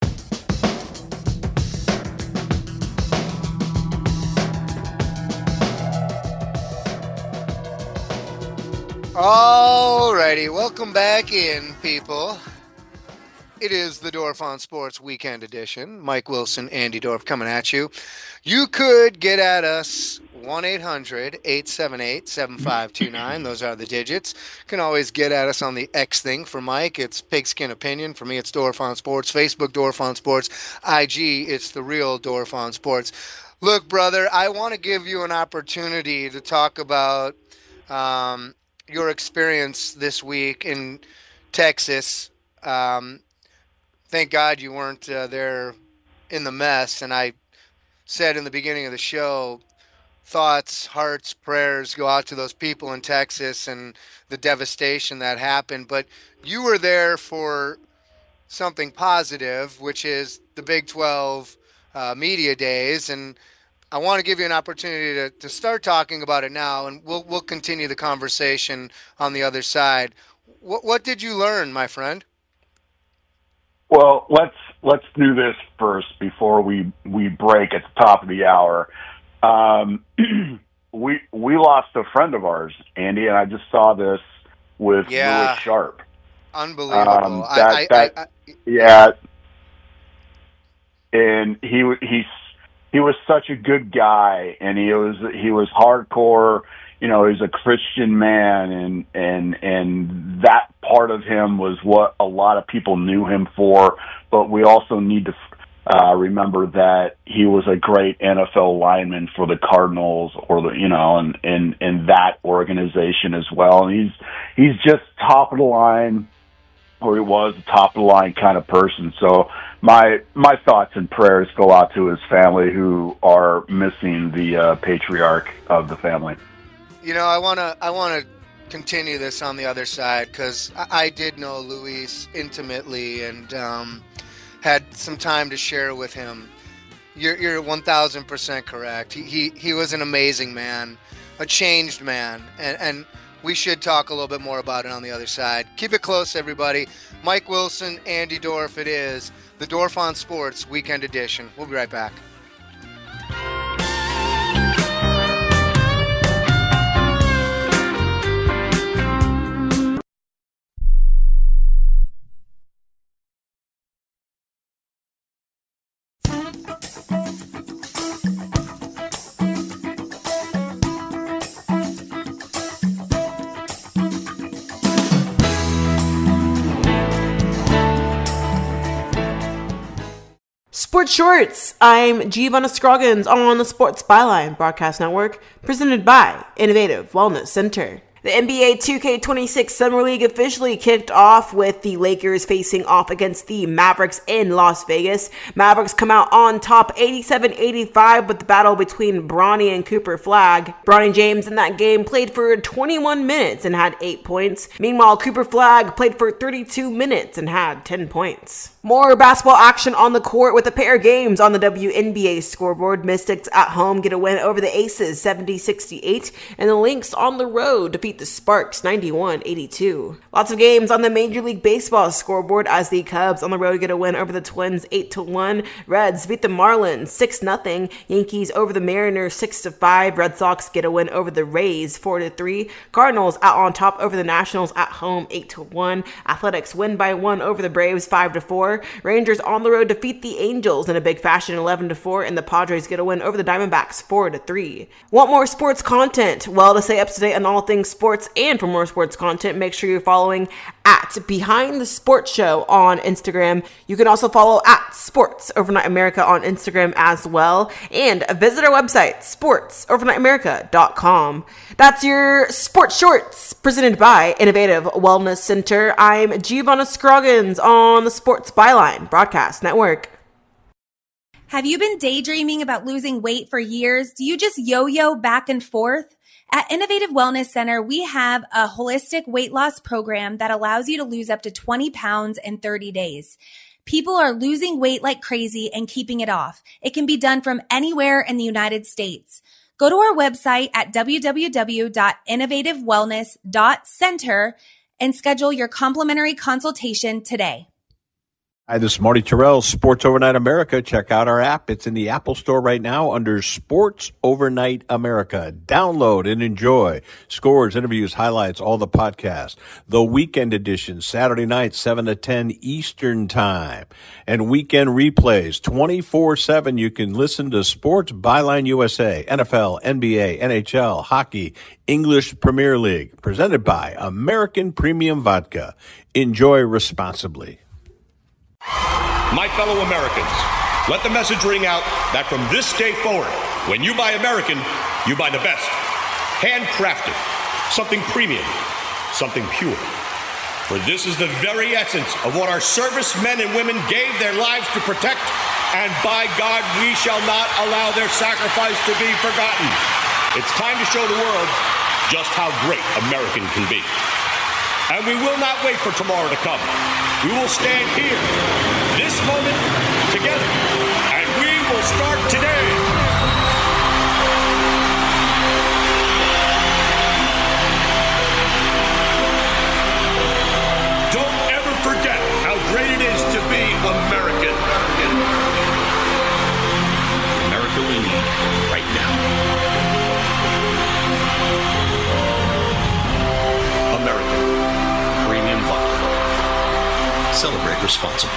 Alrighty, welcome back in, people. It is the Dorf on Sports Weekend Edition. Mike Wilson, Andy Dorf coming at you. You could get at us, one eight hundred, eight seven eight, seven five two nine. Those are the digits. You can always get at us on the X thing. For Mike, it's Pigskin Opinion. For me, it's Dorf on Sports. Facebook, Dorf on Sports. I G, it's the real Dorf on Sports. Look, brother, I want to give you an opportunity to talk about um, your experience this week in Texas. Um, thank God you weren't uh, there in the mess. And I said in the beginning of the show, thoughts, hearts, prayers go out to those people in Texas and the devastation that happened. But you were there for something positive, which is the Big twelve uh, media days. And I want to give you an opportunity to, to start talking about it now, and we'll we'll continue the conversation on the other side. What what did you learn, my friend? Well, let's let's do this first before we, we break at the top of the hour. Um, we we lost a friend of ours, Andy, and I just saw this with Yeah. Lewis Sharp. Unbelievable. Um, I- that, I- that, I- I- yeah, and he he's he was such a good guy, and he was he was hardcore. You know, he's a Christian man, and and and that part of him was what a lot of people knew him for. But we also need to uh, remember that he was a great N F L lineman for the Cardinals, or the you know, and and and that organization as well. And he's he's just top of the line, where he was a top of the line kind of person. So my my thoughts and prayers go out to his family, who are missing the uh, patriarch of the family. You know, I wanna I wanna continue this on the other side, because I, I did know Luis intimately and um, had some time to share with him. You're you're one thousand percent correct. He, he he was an amazing man, a changed man, and and. We should talk a little bit more about it on the other side. Keep it close, everybody. Mike Wilson, Andy Dorf, it is the Dorf on Sports Weekend Edition. We'll be right back. Sports Shorts. I'm Giovanna Scroggins on the Sports Byline Broadcast Network, presented by Innovative Wellness Center. The N B A two K twenty-six Summer League officially kicked off with the Lakers facing off against the Mavericks in Las Vegas. Mavericks come out on top eighty-seven eighty-five with the battle between Bronny and Cooper Flagg. Bronny James in that game played for twenty-one minutes and had eight points. Meanwhile, Cooper Flagg played for thirty-two minutes and had ten points. More basketball action on the court with a pair of games on the W N B A scoreboard. Mystics at home get a win over the Aces seventy sixty-eight, and the Lynx on the road defeat the Sparks ninety-one eighty-two. Lots of games on the Major League Baseball scoreboard as the Cubs on the road get a win over the Twins eight to one. Reds beat the Marlins six nothing. Yankees over the Mariners six to five. Red Sox get a win over the Rays four to three. Cardinals out on top over the Nationals at home eight to one. Athletics win by one over the Braves five to four. Rangers on the road defeat the Angels in a big fashion eleven to four, and the Padres get a win over the Diamondbacks four to three. Want more sports content? Well, to stay up to date on all things sports and for more sports content, make sure you're following at Behind the Sports Show on Instagram. You can also follow at Sports Overnight America on Instagram as well, and visit our website, sports overnight america dot com. That's your Sports Shorts, presented by Innovative Wellness Center. I'm Giovanna Scroggins on the Sports Byline Broadcast Network. Have you been daydreaming about losing weight for years? Do you just yo-yo back and forth? At Innovative Wellness Center, we have a holistic weight loss program that allows you to lose up to twenty pounds in thirty days. People are losing weight like crazy and keeping it off. It can be done from anywhere in the United States. Go to our website at w w w dot innovative wellness dot center and schedule your complimentary consultation today. Hi, this is Marty Terrell, Sports Overnight America. Check out our app. It's in the Apple Store right now under Sports Overnight America. Download and enjoy. Scores, interviews, highlights, all the podcasts. The Weekend Edition, Saturday night, seven to ten Eastern Time. And weekend replays, twenty-four seven. You can listen to Sports Byline U S A, N F L, N B A, N H L, hockey, English Premier League. Presented by American Premium Vodka. Enjoy responsibly. My fellow Americans, let the message ring out that from this day forward, when you buy American, you buy the best. Handcrafted, something premium, something pure. For this is the very essence of what our servicemen and women gave their lives to protect, and by God, we shall not allow their sacrifice to be forgotten. It's time to show the world just how great American can be. And we will not wait for tomorrow to come. We will stand here, this moment, together, and we will start today. Don't ever forget how great it is to be American. America we need right now. American Premium Vodka. Celebrate responsibly.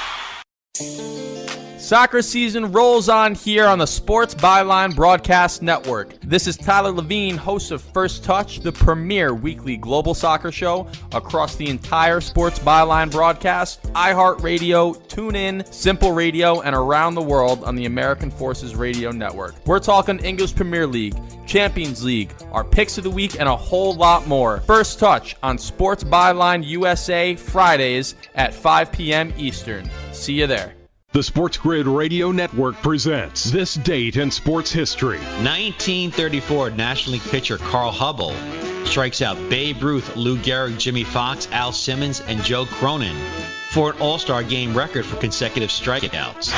Soccer season rolls on here on the Sports Byline Broadcast Network. This is Tyler Levine, host of First Touch, the premier weekly global soccer show across the entire Sports Byline broadcast, iHeartRadio, TuneIn, Simple Radio, and around the world on the American Forces Radio Network. We're talking English Premier League, Champions League, our picks of the week, and a whole lot more. First Touch on Sports Byline U S A Fridays at five p.m. Eastern. See you there. The Sports Grid Radio Network presents This Date in Sports History. nineteen thirty-four National League pitcher Carl Hubbell strikes out Babe Ruth, Lou Gehrig, Jimmy Fox, Al Simmons, and Joe Cronin for an All-Star Game record for consecutive strikeouts.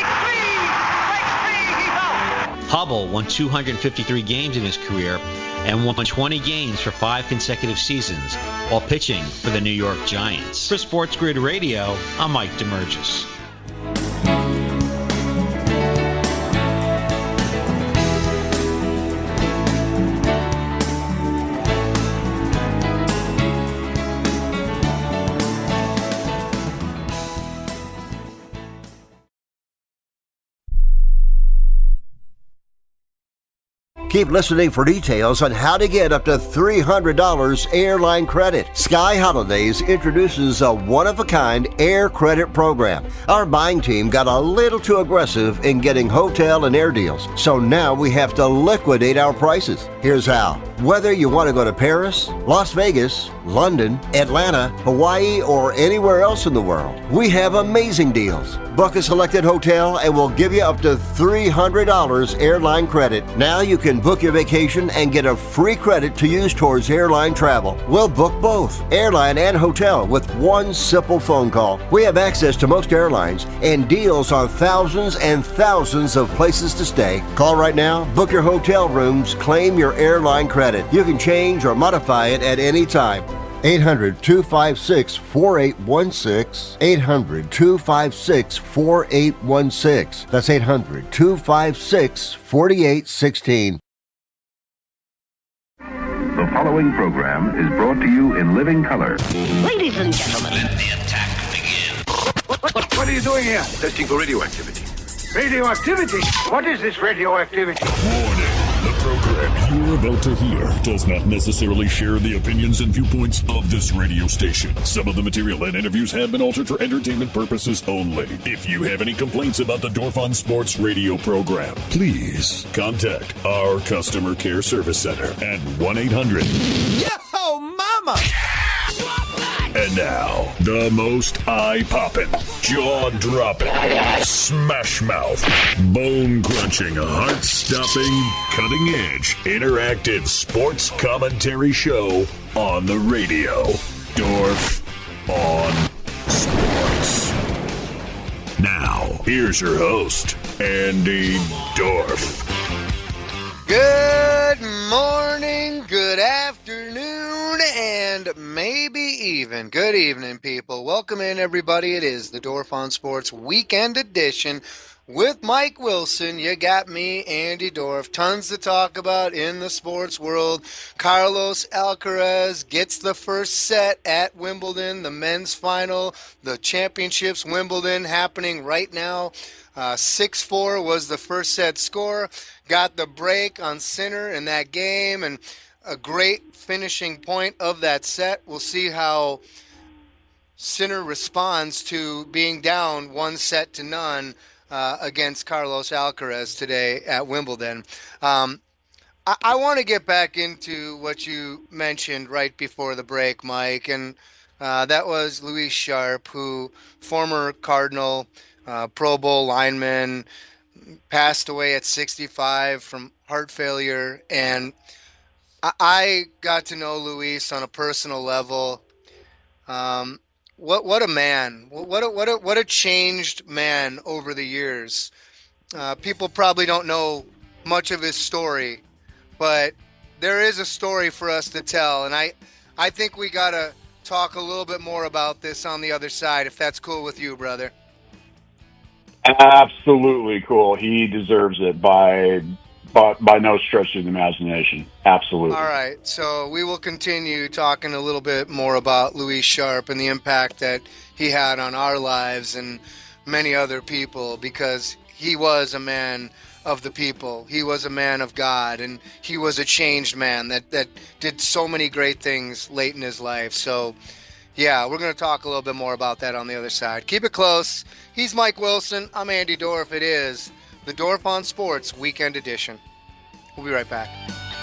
Hubbell won two hundred fifty-three games in his career and won twenty games for five consecutive seasons while pitching for the New York Giants. For Sports Grid Radio, I'm Mike DeMurgis. Keep listening for details on how to get up to three hundred dollars airline credit. Sky Holidays introduces a one-of-a-kind air credit program. Our buying team got a little too aggressive in getting hotel and air deals, so now we have to liquidate our prices. Here's how. Whether you want to go to Paris, Las Vegas, London, Atlanta, Hawaii, or anywhere else in the world, we have amazing deals. Book a selected hotel and we'll give you up to three hundred dollars airline credit. Now you can book your vacation and get a free credit to use towards airline travel. We'll book both, airline and hotel, with one simple phone call. We have access to most airlines and deals on thousands and thousands of places to stay. Call right now, book your hotel rooms, claim your airline credit. You can change or modify it at any time. eight hundred, two five six, four eight one six. eight hundred, two five six, four eight one six. That's eight hundred, two five six, four eight one six. The following program is brought to you in living color. Ladies and gentlemen, let the attack begin. What, what, what are you doing here? Testing for radioactivity. Radioactivity? What is this radioactivity? Warning. The program you're about to hear does not necessarily share the opinions and viewpoints of this radio station. Some of the material and interviews have been altered for entertainment purposes only. If you have any complaints about the Dorf on Sports radio program, please contact our customer care service center at one eight hundred. Yo, mama! And now, the most eye-popping, jaw-dropping, smash-mouth, bone-crunching, heart-stopping, cutting-edge, interactive sports commentary show on the radio. Dorf on Sports. Now, here's your host, Andy Dorf. Good morning, good afternoon, and maybe even good evening, people. Welcome in, everybody. It is the Dorf on Sports Weekend Edition with Mike Wilson. You got me, Andy Dorf. Tons to talk about in the sports world. Carlos Alcaraz gets the first set at Wimbledon, the men's final, the championships Wimbledon happening right now. Uh, six four was the first set score. Got the break on Sinner in that game, and a great finishing point of that set. We'll see how Sinner responds to being down one set to none uh, against Carlos Alcaraz today at Wimbledon. Um, I, I want to get back into what you mentioned right before the break, Mike, and uh, that was Luis Sharp, who former Cardinal, Uh, Pro Bowl lineman, passed away at sixty-five from heart failure. And I, I got to know Luis on a personal level. Um, what what a man! What a, what a, what a changed man over the years. Uh, people probably don't know much of his story, but there is a story for us to tell. And I I think we gotta talk a little bit more about this on the other side, if that's cool with you, brother. Absolutely cool. He deserves it by, by by no stretch of the imagination. Absolutely. All right. So we will continue talking a little bit more about Luis Sharp and the impact that he had on our lives and many other people, because he was a man of the people. He was a man of God, and he was a changed man that, that did so many great things late in his life. So, yeah, we're going to talk a little bit more about that on the other side. Keep it close. He's Mike Wilson. I'm Andy Dorf. It is the Dorf on Sports Weekend Edition. We'll be right back.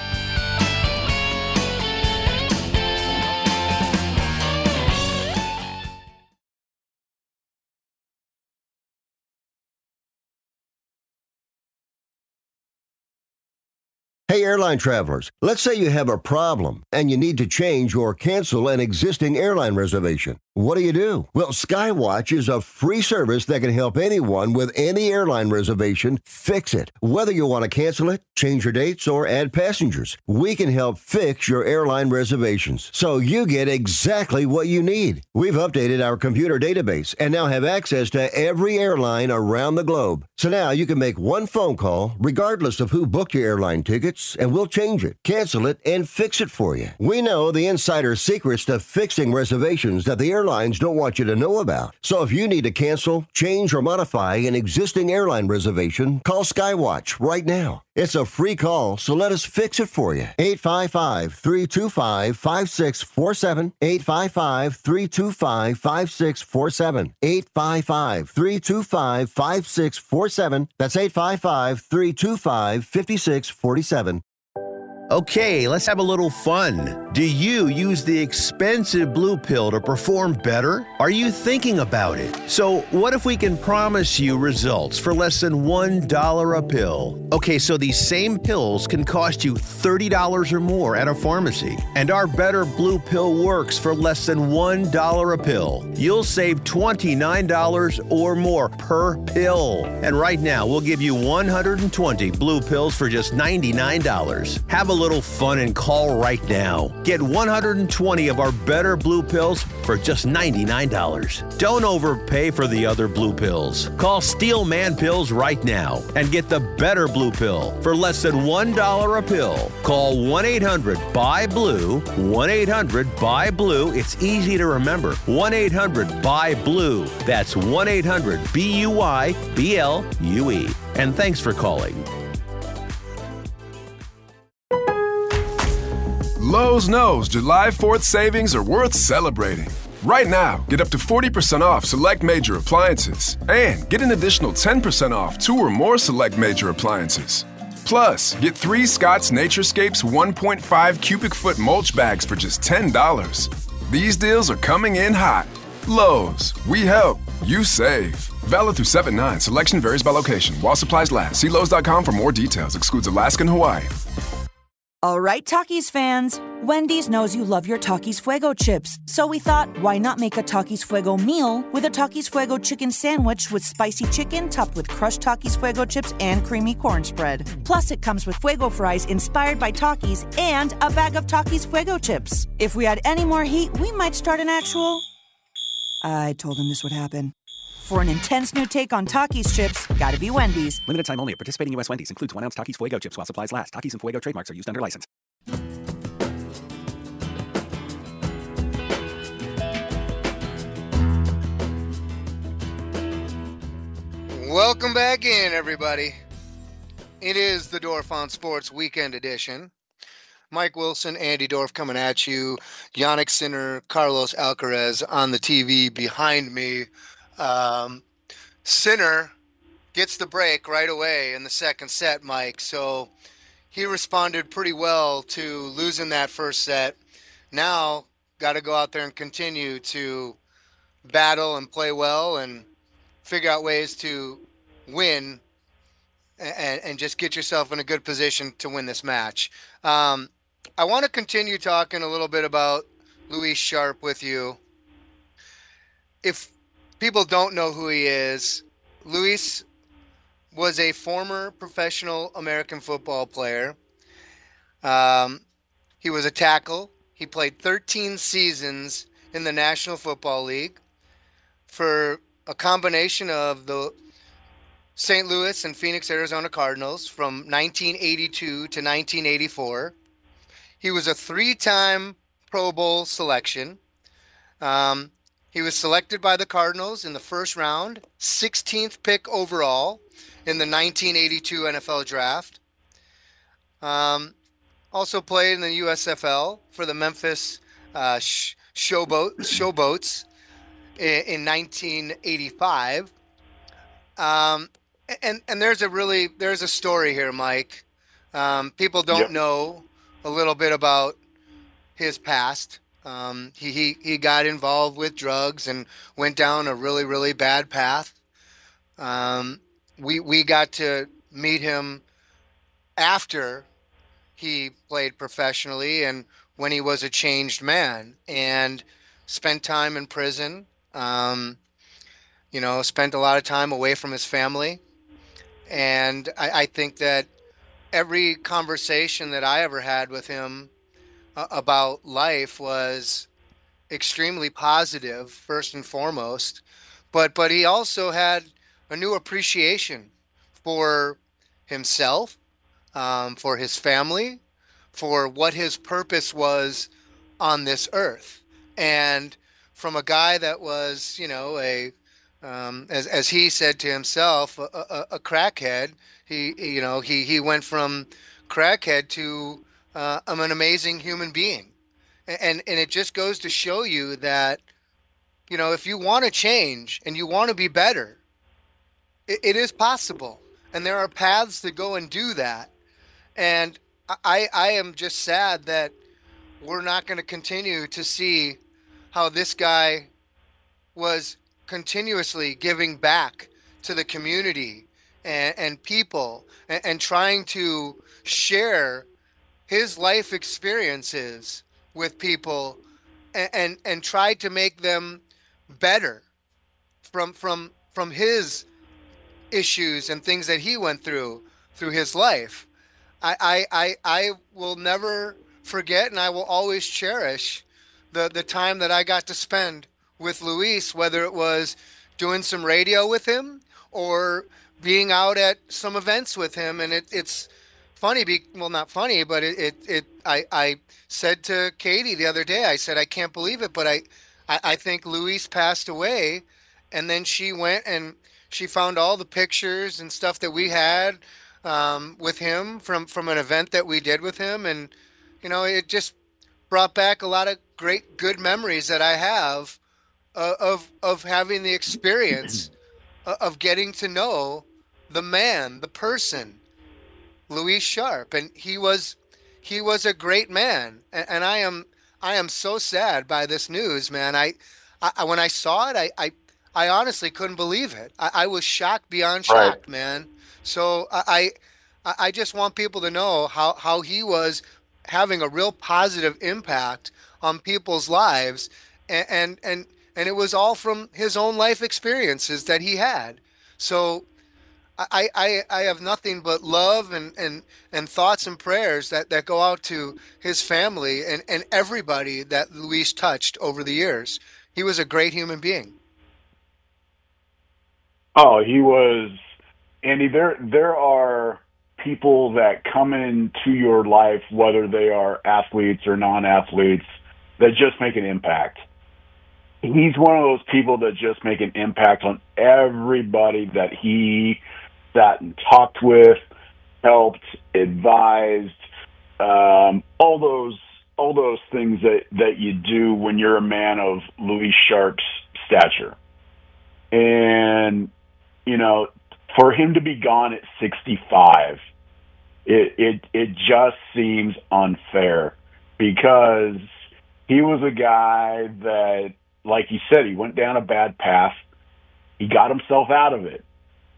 Hey, airline travelers, let's say you have a problem and you need to change or cancel an existing airline reservation. What do you do? Well, Skywatch is a free service that can help anyone with any airline reservation fix it. Whether you want to cancel it, change your dates, or add passengers, we can help fix your airline reservations so you get exactly what you need. We've updated our computer database and now have access to every airline around the globe. So now you can make one phone call regardless of who booked your airline tickets, and we'll change it, cancel it, and fix it for you. We know the insider secrets to fixing reservations that the airlines don't want you to know about. So if you need to cancel, change, or modify an existing airline reservation, call Skywatch right now. It's a free call, so let us fix it for you. eight five five, three two five, five six four seven. eight five five, three two five, five six four seven. eight five five, three two five, five six four seven. That's eight five five, three two five, five six four seven. Okay, let's have a little fun. Do you use the expensive blue pill to perform better? Are you thinking about it? So what if we can promise you results for less than one dollar a pill? Okay, so these same pills can cost you thirty dollars or more at a pharmacy. And our Better Blue Pill works for less than one dollar a pill. You'll save twenty-nine dollars or more per pill. And right now, we'll give you one hundred twenty blue pills for just ninety-nine dollars. Have a little fun and call right now. Get one hundred twenty of our Better Blue Pills for just ninety-nine dollars. Don't overpay for the other blue pills. Call Steel Man Pills right now and get the Better Blue Pill for less than one dollar a pill. Call one eight hundred B U Y blue, one eight hundred B U Y blue. It's easy to remember. one eight hundred B U Y blue. That's one eight hundred B U Y B L U E. And thanks for calling. Lowe's knows July fourth savings are worth celebrating. Right now, get up to forty percent off select major appliances and get an additional ten percent off two or more select major appliances. Plus, get three Scott's Naturescapes one point five cubic foot mulch bags for just ten dollars. These deals are coming in hot. Lowe's, we help, you save. Valid through seven nine. Selection varies by location. While supplies last. See Lowe's dot com for more details. Excludes Alaska and Hawaii. All right, Takis fans. Wendy's knows you love your Takis Fuego chips, so we thought, why not make a Takis Fuego meal with a Takis Fuego chicken sandwich with spicy chicken topped with crushed Takis Fuego chips and creamy corn spread. Plus, it comes with Fuego fries inspired by Takis and a bag of Takis Fuego chips. If we had any more heat, we might start an actual... I told him this would happen. For an intense new take on Takis chips, gotta be Wendy's. Limited time only at participating U S Wendy's. Includes one ounce Takis Fuego chips while supplies last. Takis and Fuego trademarks are used under license. Welcome back in, everybody. It is the Dorf on Sports Weekend Edition. Mike Wilson, Andy Dorf coming at you. Yannick Sinner, Carlos Alcaraz on the T V behind me. Um, Sinner gets the break right away in the second set, Mike. So he responded pretty well to losing that first set. Now got to go out there and continue to battle and play well and figure out ways to win and, and just get yourself in a good position to win this match. Um, I want to continue talking a little bit about Luis Sharp with you. If people don't know who he is, Luis was a former professional American football player. Um, he was a tackle. He played thirteen seasons in the National Football League for a combination of the Saint Louis and Phoenix, Arizona Cardinals from nineteen eighty-two to nineteen eighty-four. He was a three-time Pro Bowl selection. Um, he was selected by the Cardinals in the first round, sixteenth pick overall in the nineteen eighty-two N F L Draft. Um, also played in the U S F L for the Memphis uh, sh- Showboat, Showboats in, in nineteen eighty-five. Um, and and there's a really there's a story here, Mike. Um, people don't yep. know a little bit about his past. Um, he, he he got involved with drugs and went down a really really bad path. Um, we we got to meet him after he played professionally and when he was a changed man, and spent time in prison, um, you know, spent a lot of time away from his family. And I, I think that every conversation that I ever had with him uh, about life was extremely positive, first and foremost. But but he also had a new appreciation for himself, um, for his family, for what his purpose was on this earth. And from a guy that was, you know, a um, as as he said to himself, a, a, a crackhead. He, you know, he he went from crackhead to uh, I'm an amazing human being, and and it just goes to show you that, you know, if you want to change and you want to be better, it, it is possible, and there are paths to go and do that. And I I am just sad that we're not going to continue to see how this guy was continuously giving back to the community and, and people, and, and trying to share his life experiences with people, and, and, and try to make them better from from from his issues and things that he went through through his life. I I, I, I will never forget, and I will always cherish the, the time that I got to spend with Luis, whether it was doing some radio with him or being out at some events with him. And it, it's funny, be, well, not funny, but it, it, it I, I said to Katie the other day, I said, I can't believe it, but I, I, I think Luis passed away. And then she went and she found all the pictures and stuff that we had um, with him from, from an event that we did with him. And, you know, it just brought back a lot of great, good memories that I have uh, of, of having the experience of getting to know the man, the person, Luis Sharp. And he was, he was a great man. And, and I am, I am so sad by this news, man. I, I when I saw it, I, I, I honestly couldn't believe it. I, I was shocked beyond shocked, right. man. So I, I, I just want people to know how, how he was having a real positive impact on people's lives. And, and, and, and it was all from his own life experiences that he had. So I, I, I have nothing but love and, and, and thoughts and prayers that, that go out to his family and, and everybody that Luis touched over the years. He was a great human being. Oh, he was, Andy, there, there are people that come into your life, whether they are athletes or non-athletes, that just make an impact. He's one of those people that just make an impact on everybody that he sat and talked with, helped, advised, um, all those all those things that, that you do when you're a man of Luis Sharp's stature. And, you know, for him to be gone at sixty-five, it it, it just seems unfair, because he was a guy that, like you said, he went down a bad path. He got himself out of it.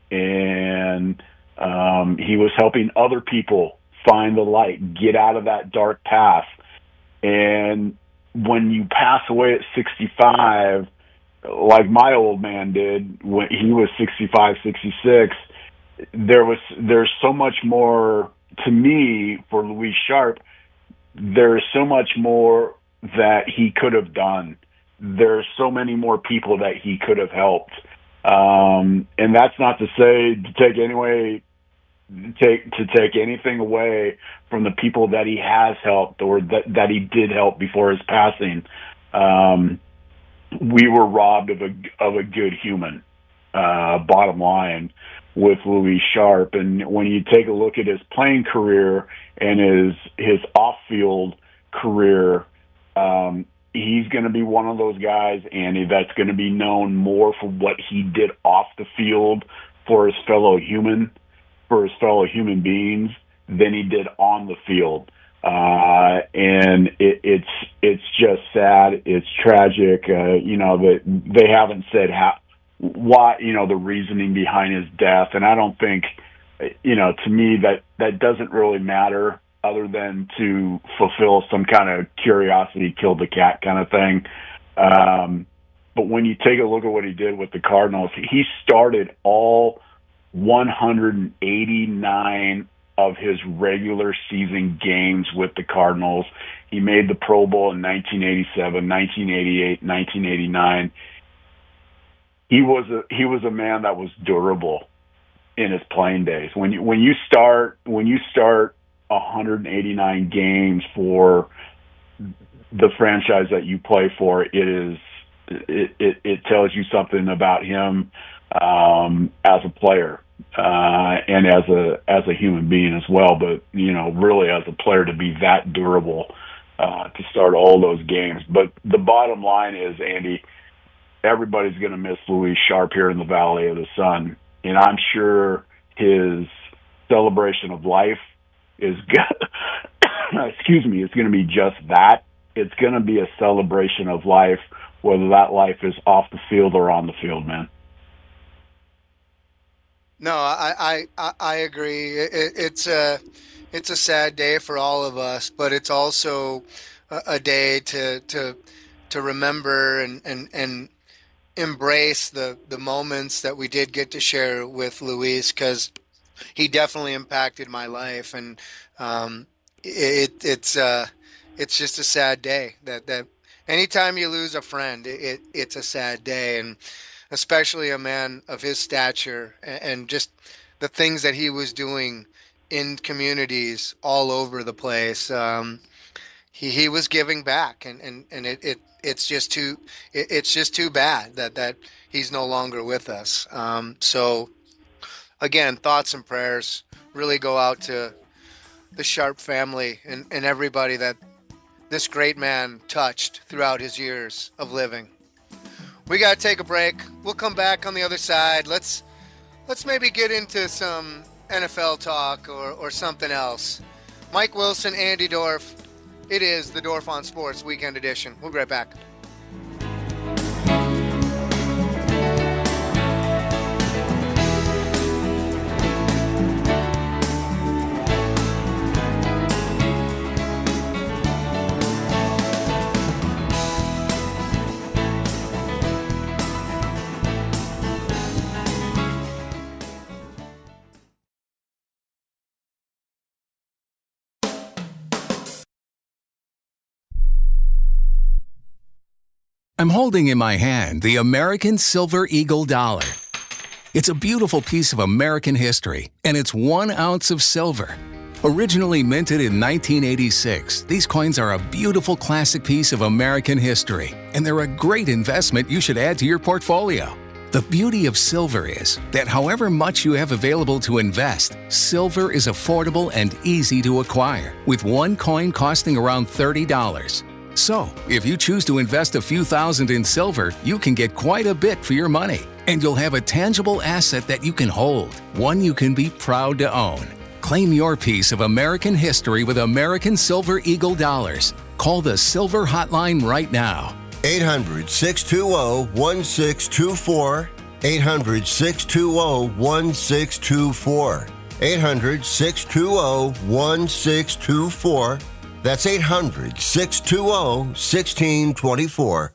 And um, he was helping other people find the light, get out of that dark path. And when you pass away at sixty-five, like my old man did when he was sixty-five, sixty-six, there was there's so much more, to me, for Luis Sharp. There's so much more that he could have done. There's so many more people that he could have helped. Um, and that's not to say to take anyway, take, to take anything away from the people that he has helped or that, that he did help before his passing. Um, we were robbed of a, of a good human, uh, bottom line, with Luis Sharp. And when you take a look at his playing career and his, his off-field career, um, he's going to be one of those guys, Andy, that's going to be known more for what he did off the field for his fellow human, for his fellow human beings, than he did on the field. Uh, and it, it's it's just sad. It's tragic. Uh, you know, that they haven't said how, why, you know, the reasoning behind his death. And I don't think, you know, to me that that doesn't really matter. other than to fulfill some kind of curiosity, killed the cat kind of thing. Um, but when you take a look at what he did with the Cardinals, he started all one hundred eighty-nine of his regular season games with the Cardinals. He made the Pro Bowl in nineteen eighty-seven, nineteen eighty-eight, nineteen eighty-nine. He was a he was a man that was durable in his playing days. When you when you start when you start one hundred eighty-nine games for the franchise that you play for, it is it it, it tells you something about him um, as a player uh, and as a as a human being as well. But you know, really as a player to be that durable uh, to start all those games. But the bottom line is, Andy, everybody's going to miss Luis Sharp here in the Valley of the Sun, and I'm sure his celebration of life is go- excuse me, it's going to be just that. It's going to be a celebration of life, whether that life is off the field or on the field, man. No, I I, I agree. It, it's a it's a sad day for all of us, but it's also a, a day to to to remember and and and embrace the the moments that we did get to share with Luis, because he definitely impacted my life, and um, it it's uh it's just a sad day that that anytime you lose a friend, it, it it's a sad day, and especially a man of his stature and, and just the things that he was doing in communities all over the place. Um, he he was giving back, and and and it. it It's just too. It's just too bad that, that he's no longer with us. Um, so, again, thoughts and prayers really go out to the Sharp family and, and everybody that this great man touched throughout his years of living. We got to take a break. We'll come back on the other side. Let's let's maybe get into some N F L talk or, or something else. Mike Wilson, Andy Dorf. It is the Dorf on Sports Weekend Edition. We'll be right back. I'm holding in my hand the American Silver Eagle Dollar. It's a beautiful piece of American history, and it's one ounce of silver. Originally minted in nineteen eighty-six, these coins are a beautiful classic piece of American history, and they're a great investment you should add to your portfolio. The beauty of silver is that however much you have available to invest, silver is affordable and easy to acquire, with one coin costing around thirty dollars. So, if you choose to invest a few thousand in silver, you can get quite a bit for your money. And you'll have a tangible asset that you can hold, one you can be proud to own. Claim your piece of American history with American Silver Eagle Dollars. Call the Silver Hotline right now. eight hundred, six two zero, one six two four. eight hundred, six two zero, one six two four. eight hundred, six two zero, one six two four. That's eight hundred, six two zero, one six two four.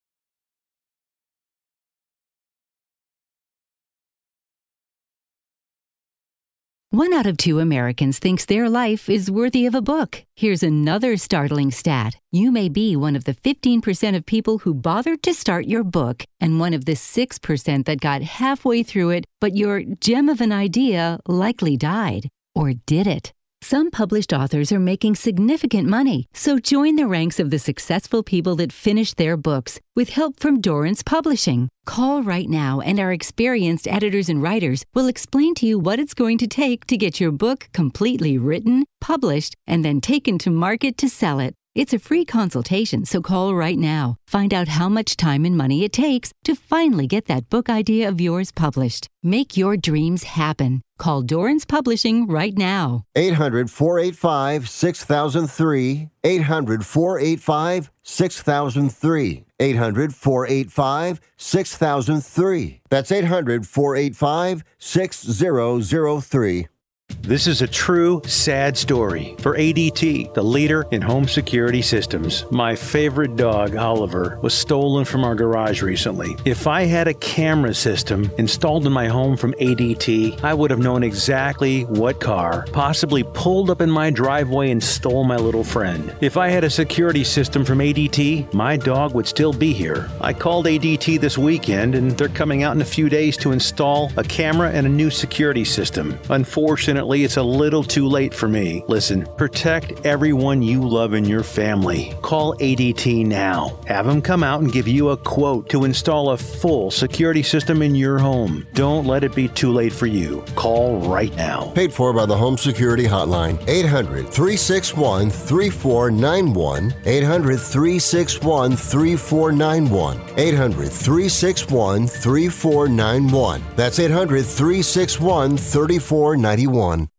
One out of two Americans thinks their life is worthy of a book. Here's another startling stat. You may be one of the fifteen percent of people who bothered to start your book and one of the six percent that got halfway through it, but your gem of an idea likely died. Or did it? Some published authors are making significant money, so join the ranks of the successful people that finish their books with help from Dorrance Publishing. Call right now and our experienced editors and writers will explain to you what it's going to take to get your book completely written, published, and then taken to market to sell it. It's a free consultation, so call right now. Find out how much time and money it takes to finally get that book idea of yours published. Make your dreams happen. Call Dorrance Publishing right now. eight hundred, four eight five, six thousand three. eight hundred, four eight five, six thousand three. eight hundred, four eight five, six thousand three. That's eight hundred, four eight five, six thousand three. This is a true, sad story for A D T, the leader in home security systems. My favorite dog, Oliver, was stolen from our garage recently. If I had a camera system installed in my home from A D T, I would have known exactly what car possibly pulled up in my driveway and stole my little friend. If I had a security system from A D T, my dog would still be here. I called A D T this weekend, and they're coming out in a few days to install a camera and a new security system. Unfortunately, it's a little too late for me. Listen, protect everyone you love in your family. Call A D T now. Have them come out and give you a quote to install a full security system in your home. Don't let it be too late for you. Call right now. Paid for by the Home Security Hotline. eight hundred, three six one, three four nine one. eight hundred, three six one, three four nine one. eight hundred, three six one, three four nine one. That's eight hundred, three six one, three four nine one.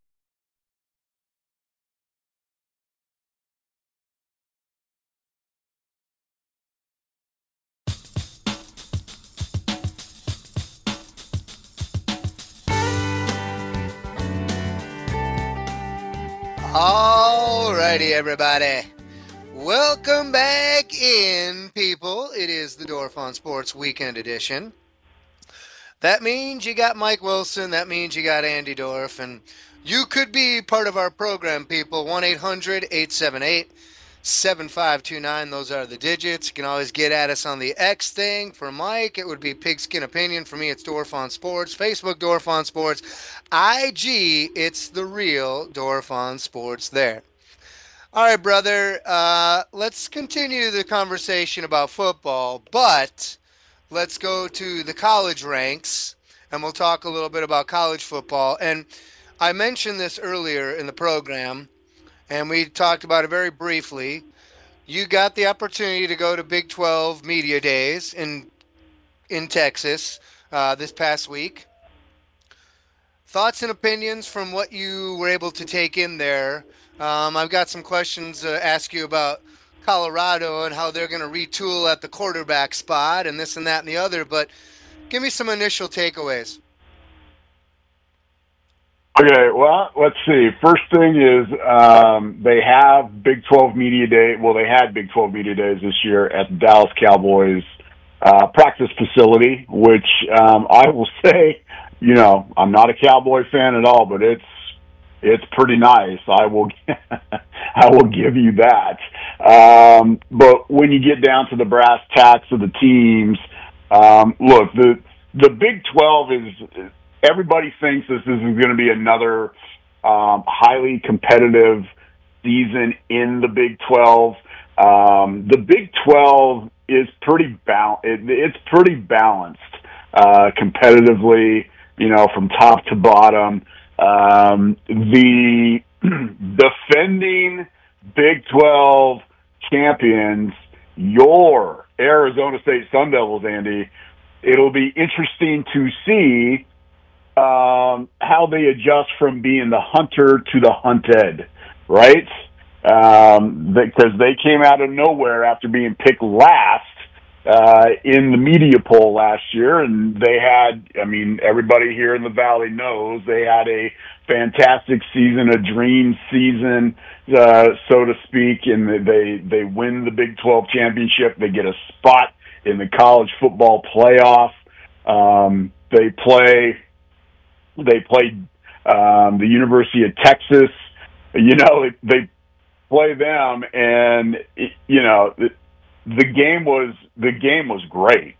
Alrighty, everybody. Welcome back in, people. It is the Dorf on Sports Weekend Edition. That means you got Mike Wilson. That means you got Andy Dorf. And you could be part of our program, people. one eight hundred, eight seven eight, seven five two nine. Those are the digits. You can always get at us on the X thing. For Mike, it would be Pigskin Opinion. For me, it's Dorf on Sports. Facebook, Dorf on Sports. I G, it's the real Dorf on Sports there. All right, brother, uh, let's continue the conversation about football, but let's go to the college ranks, and we'll talk a little bit about college football. And I mentioned this earlier in the program, and we talked about it very briefly. You got the opportunity to go to Big twelve Media Days in in Texas uh, this past week. Thoughts and opinions from what you were able to take in there. Um, I've got some questions to ask you about Colorado and how they're going to retool at the quarterback spot and this and that and the other, but give me some initial takeaways. Okay, well, let's see. First thing is um, they have Big twelve Media Day. Well, they had Big twelve Media Days this year at the Dallas Cowboys uh, practice facility, which um, I will say, you know, I'm not a Cowboy fan at all, but it's It's pretty nice. I will, I will give you that. Um, but when you get down to the brass tacks of the teams, um, look, the the Big twelve is. Everybody thinks this is going to be another um, highly competitive season in the Big twelve. Um, the Big twelve is pretty bal- it, It's pretty balanced uh, competitively, you know, from top to bottom. Um, the defending Big twelve champions, your Arizona State Sun Devils, Andy, it'll be interesting to see um, how they adjust from being the hunter to the hunted, right? Um, because they came out of nowhere after being picked last Uh, in the media poll last year, and they had, I mean, everybody here in the Valley knows they had a fantastic season, a dream season, uh, so to speak, and they, they win the Big twelve championship. They get a spot in the college football playoff. Um, they play, they played um, the University of Texas. You know, they, they play them, and, you know, it, The game was the game was great.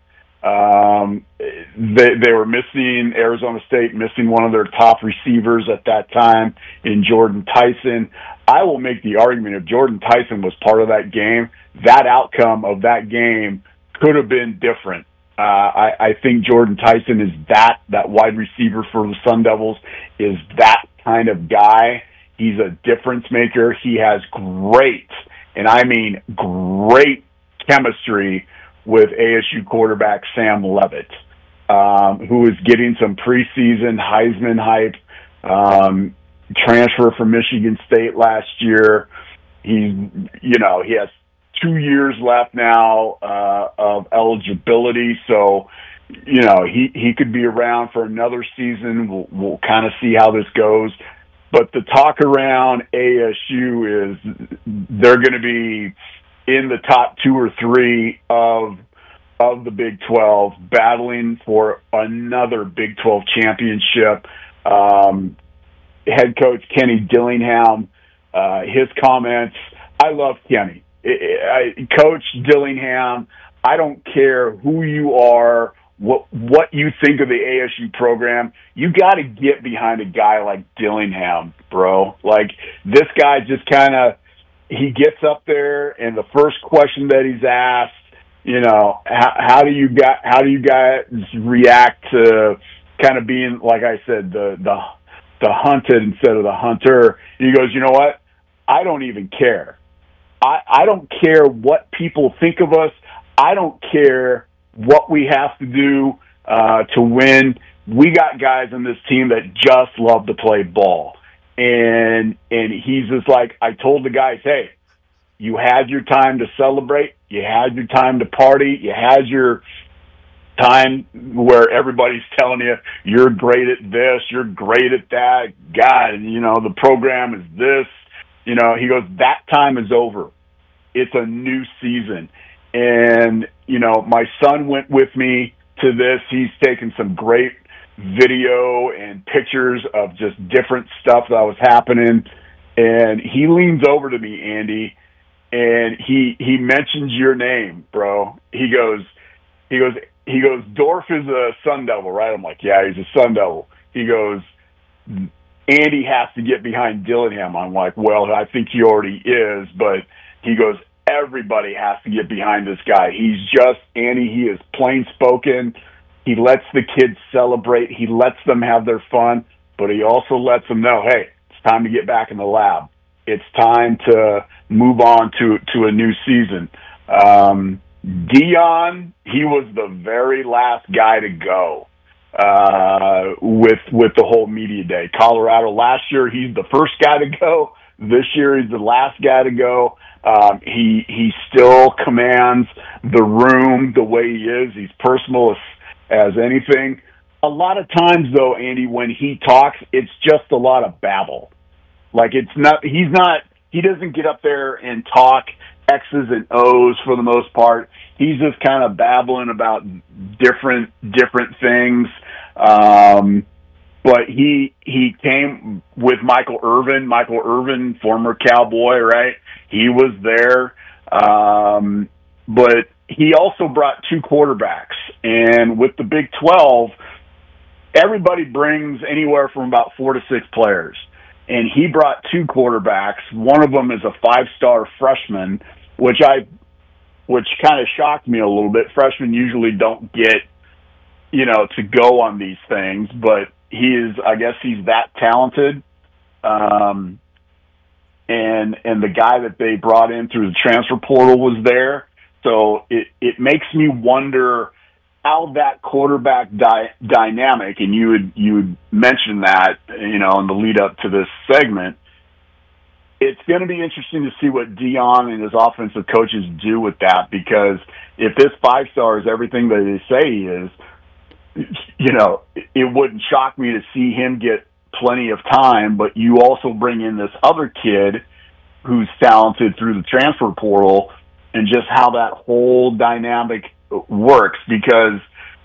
Um, they they were missing Arizona State, missing one of their top receivers at that time in Jordan Tyson. I will make the argument if Jordan Tyson was part of that game, that outcome of that game could have been different. Uh, I, I think Jordan Tyson is that that wide receiver for the Sun Devils is that kind of guy. He's a difference maker. He has great, and I mean great, chemistry with A S U quarterback Sam Leavitt, um, who is getting some preseason Heisman hype, um, transfer from Michigan State last year. He's, you know, he has two years left now uh, of eligibility, so, you know, he, he could be around for another season. We'll, we'll kind of see how this goes. but the talk around A S U is they're going to be in the top two or three of of the Big twelve, battling for another Big twelve championship. Um, head coach Kenny Dillingham, uh, his comments, I love Kenny. I, I, Coach Dillingham, I don't care who you are, what what you think of the A S U program, you got to get behind a guy like Dillingham, bro. Like, this guy just kind of, he gets up there, and the first question that he's asked, you know, how, how do you got, how do you guys react to kind of being, like I said, the the the hunted instead of the hunter? And he goes, you know what? I don't even care. I, I don't care what people think of us. I don't care what we have to do uh, to win. We got guys on this team that just love to play ball. And and he's just like, I told the guys, hey, you had your time to celebrate. You had your time to party. You had your time where everybody's telling you you're great at this, you're great at that. God, you know, the program is this. You know, he goes, that time is over. It's a new season. And, you know, my son went with me to this. He's taken some great video and pictures of just different stuff that was happening. And he leans over to me, Andy, and he he mentions your name, bro. He goes, he goes, he goes, Dorf is a Sun Devil, right? I'm like, yeah, he's a Sun Devil. He goes, Andy has to get behind Dillingham. I'm like, well, I think he already is, but he goes, everybody has to get behind this guy. He's just, Andy, he is plain spoken. He lets the kids celebrate. He lets them have their fun, but he also lets them know, hey, it's time to get back in the lab. It's time to move on to, to a new season. Um, Dion, he was the very last guy to go uh, with with the whole media day. Colorado last year, he's the first guy to go. This year, he's the last guy to go. Um, he he still commands the room the way he is. He's personal as, as anything. A lot of times, though, Andy, when he talks, it's just a lot of babble. Like, it's not. He's not. He doesn't get up there and talk X's and O's for the most part. He's just kind of babbling about different different things. Um, but he he came with Michael Irvin. Michael Irvin, former Cowboy, right? He was there. Um, but he also brought two quarterbacks. And with the Big twelve, everybody brings anywhere from about four to six players. And he brought two quarterbacks. One of them is a five-star freshman, which I, which kind of shocked me a little bit. Freshmen usually don't get, you know, to go on these things, but he is, I guess he's that talented. Um, and, and the guy that they brought in through the transfer portal was there. So it, it makes me wonder how that quarterback di- dynamic, and you would, you would mention that, you know, in the lead up to this segment. It's going to be interesting to see what Dion and his offensive coaches do with that, because if this five-star is everything that they say he is, you know, it wouldn't shock me to see him get plenty of time, but you also bring in this other kid who's talented through the transfer portal, and just how that whole dynamic works. Because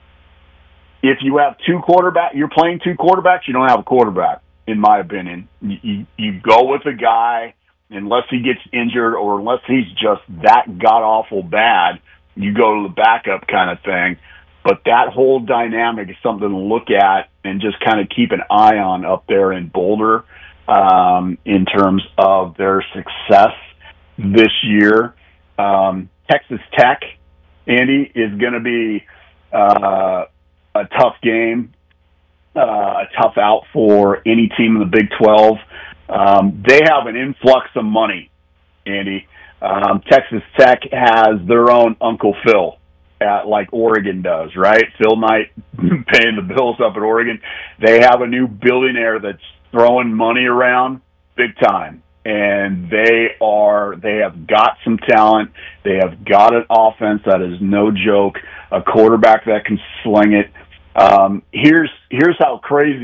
if you have two quarterbacks, you're playing two quarterbacks, you don't have a quarterback, in my opinion. You, you, you go with a guy, unless he gets injured or unless he's just that god-awful bad, you go to the backup kind of thing. But that whole dynamic is something to look at and just kind of keep an eye on up there in Boulder um, in terms of their success this year. Um, Texas Tech, Andy, is going to be uh, a tough game. Uh, a tough out for any team in the Big twelve. Um, they have an influx of money, Andy. Um, Texas Tech has their own Uncle Phil, at, like Oregon does, right? Phil Knight paying the bills up at Oregon. They have a new billionaire that's throwing money around big time. And they are, they have got some talent. They have got an offense that is no joke, a quarterback that can sling it. Um, here's, here's how crazy,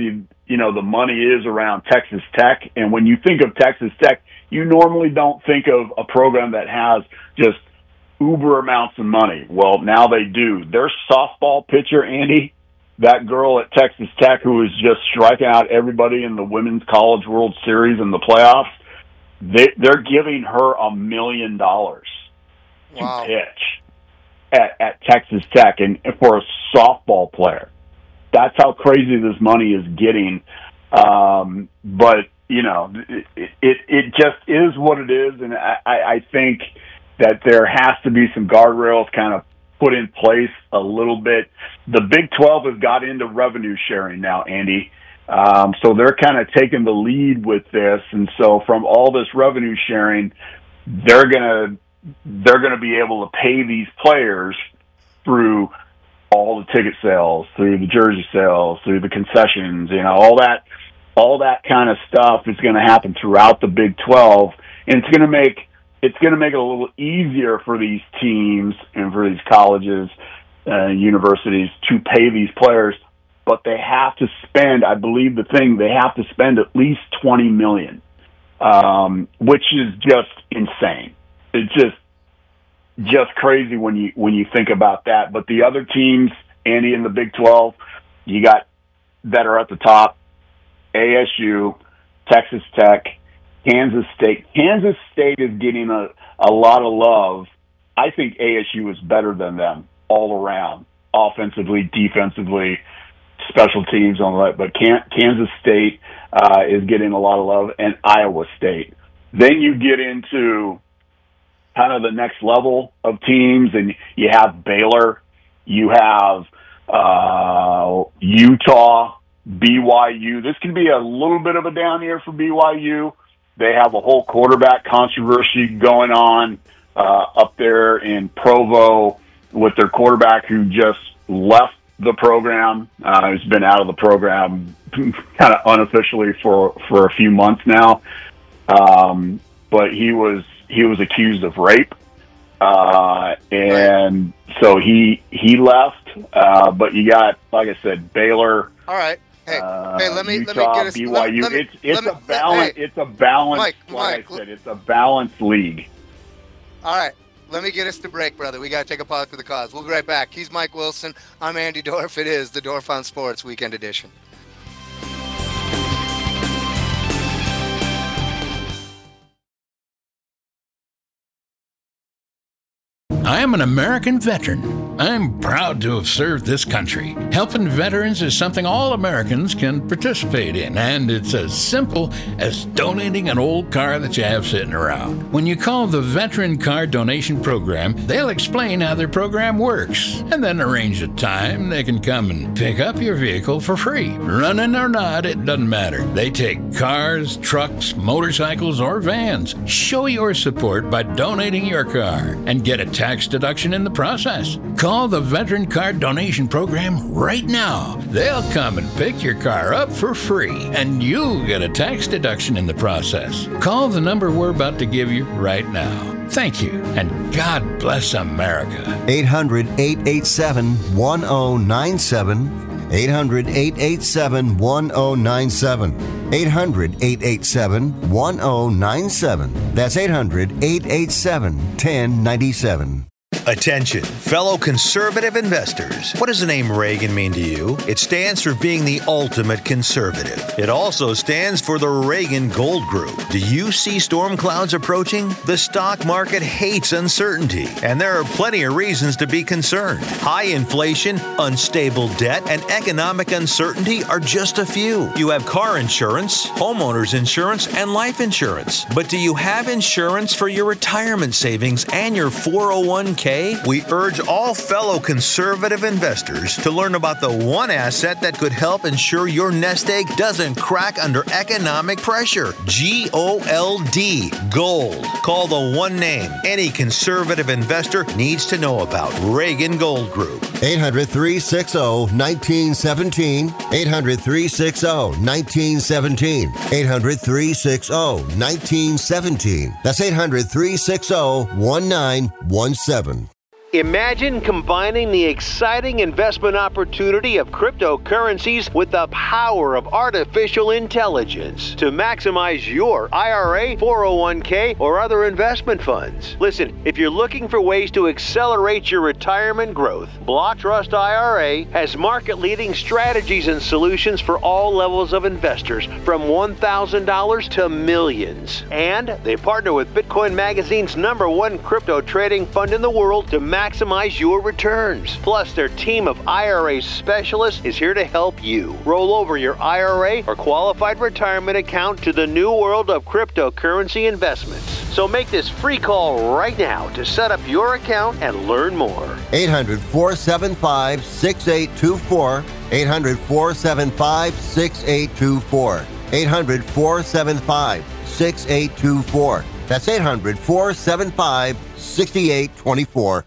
you know, the money is around Texas Tech. And when you think of Texas Tech, you normally don't think of a program that has just uber amounts of money. Well, now they do. Their softball pitcher, Andy, that girl at Texas Tech who is just striking out everybody in the Women's College World Series and the playoffs, they, they're giving her a million dollars to wow. pitch at, at Texas Tech, and for a softball player. That's how crazy this money is getting. Um, but, you know, it, it, it just is what it is, and I, I think that there has to be some guardrails kind of put in place a little bit. The Big twelve has got into revenue sharing now, Andy. Um, so they're kind of taking the lead with this. And so from all this revenue sharing, they're going to, they're going to be able to pay these players through all the ticket sales, through the jersey sales, through the concessions, you know, all that, all that kind of stuff is going to happen throughout the Big twelve. And it's going to make, it's going to make it a little easier for these teams and for these colleges and uh, universities to pay these players, but they have to spend, I believe the thing, they have to spend at least twenty million dollars, um, which is just insane. It's just, just crazy when you, when you think about that. But the other teams, Andy, in the Big twelve, you got that are at the top, A S U, Texas Tech, Kansas State. Kansas State is getting a, a lot of love. I think A S U is better than them all around, offensively, defensively, special teams, on that. But Kansas State uh, is getting a lot of love, and Iowa State. Then you get into kind of the next level of teams, and you have Baylor, you have uh, Utah, B Y U. This can be a little bit of a down year for B Y U. They have a whole quarterback controversy going on uh, up there in Provo with their quarterback who just left the program. Uh, he's been out of the program kind of unofficially for, for a few months now. Um, but he was he was accused of rape, uh, and so he he left. Uh, but you got, like I said, Baylor. All right. Hey, uh, hey, let me Utah, let me get us. B Y U. Let, let me, it's it's let a me, balance. Hey, it's a balance. Mike, like Mike, I said, it's a balanced league. All right. Let me get us to break, brother. We got to take a pause for the cause. We'll be right back. He's Mike Wilson. I'm Andy Dorf. It is the Dorf on Sports Weekend Edition. I am an American veteran. I'm proud to have served this country. Helping veterans is something all Americans can participate in, and it's as simple as donating an old car that you have sitting around. When you call the Veteran Car Donation Program, they'll explain how their program works, and then arrange a time they can come and pick up your vehicle for free. Running or not, it doesn't matter. They take cars, trucks, motorcycles, or vans. Show your support by donating your car and get a tax deduction in the process. Call the Veteran Car Donation Program right now. They'll come and pick your car up for free, and you'll get a tax deduction in the process. Call the number we're about to give you right now. Thank you, and God bless America. eight hundred, eight eight seven, one oh nine seven. eight hundred, eight eight seven, one oh nine seven. eight hundred, eight eight seven, one oh nine seven. That's eight hundred, eight eight seven, one oh nine seven. Attention, fellow conservative investors. What does the name Reagan mean to you? It stands for being the ultimate conservative. It also stands for the Reagan Gold Group. Do you see storm clouds approaching? The stock market hates uncertainty, and there are plenty of reasons to be concerned. High inflation, unstable debt, and economic uncertainty are just a few. You have car insurance, homeowners insurance, and life insurance. But do you have insurance for your retirement savings and your four oh one k? We urge all fellow conservative investors to learn about the one asset that could help ensure your nest egg doesn't crack under economic pressure. G O L D, gold. Call the one name any conservative investor needs to know about. Reagan Gold Group. eight hundred, three six zero, one nine one seven. eight hundred, three six zero, one nine one seven. eight hundred, three six zero, one nine one seven. That's eight hundred, three six zero, one nine one seven. Imagine combining the exciting investment opportunity of cryptocurrencies with the power of artificial intelligence to maximize your I R A, four oh one k, or other investment funds. Listen, if you're looking for ways to accelerate your retirement growth, Block Trust I R A has market-leading strategies and solutions for all levels of investors, from one thousand dollars to millions. And they partner with Bitcoin Magazine's number one crypto trading fund in the world to maximize your returns. Plus, their team of I R A specialists is here to help you roll over your I R A or qualified retirement account to the new world of cryptocurrency investments. So make this free call right now to set up your account and learn more. eight hundred, four seven five, six eight two four. eight hundred, four seven five, six eight two four. eight hundred, four seven five, six eight two four. That's eight hundred, four seven five, six eight two four.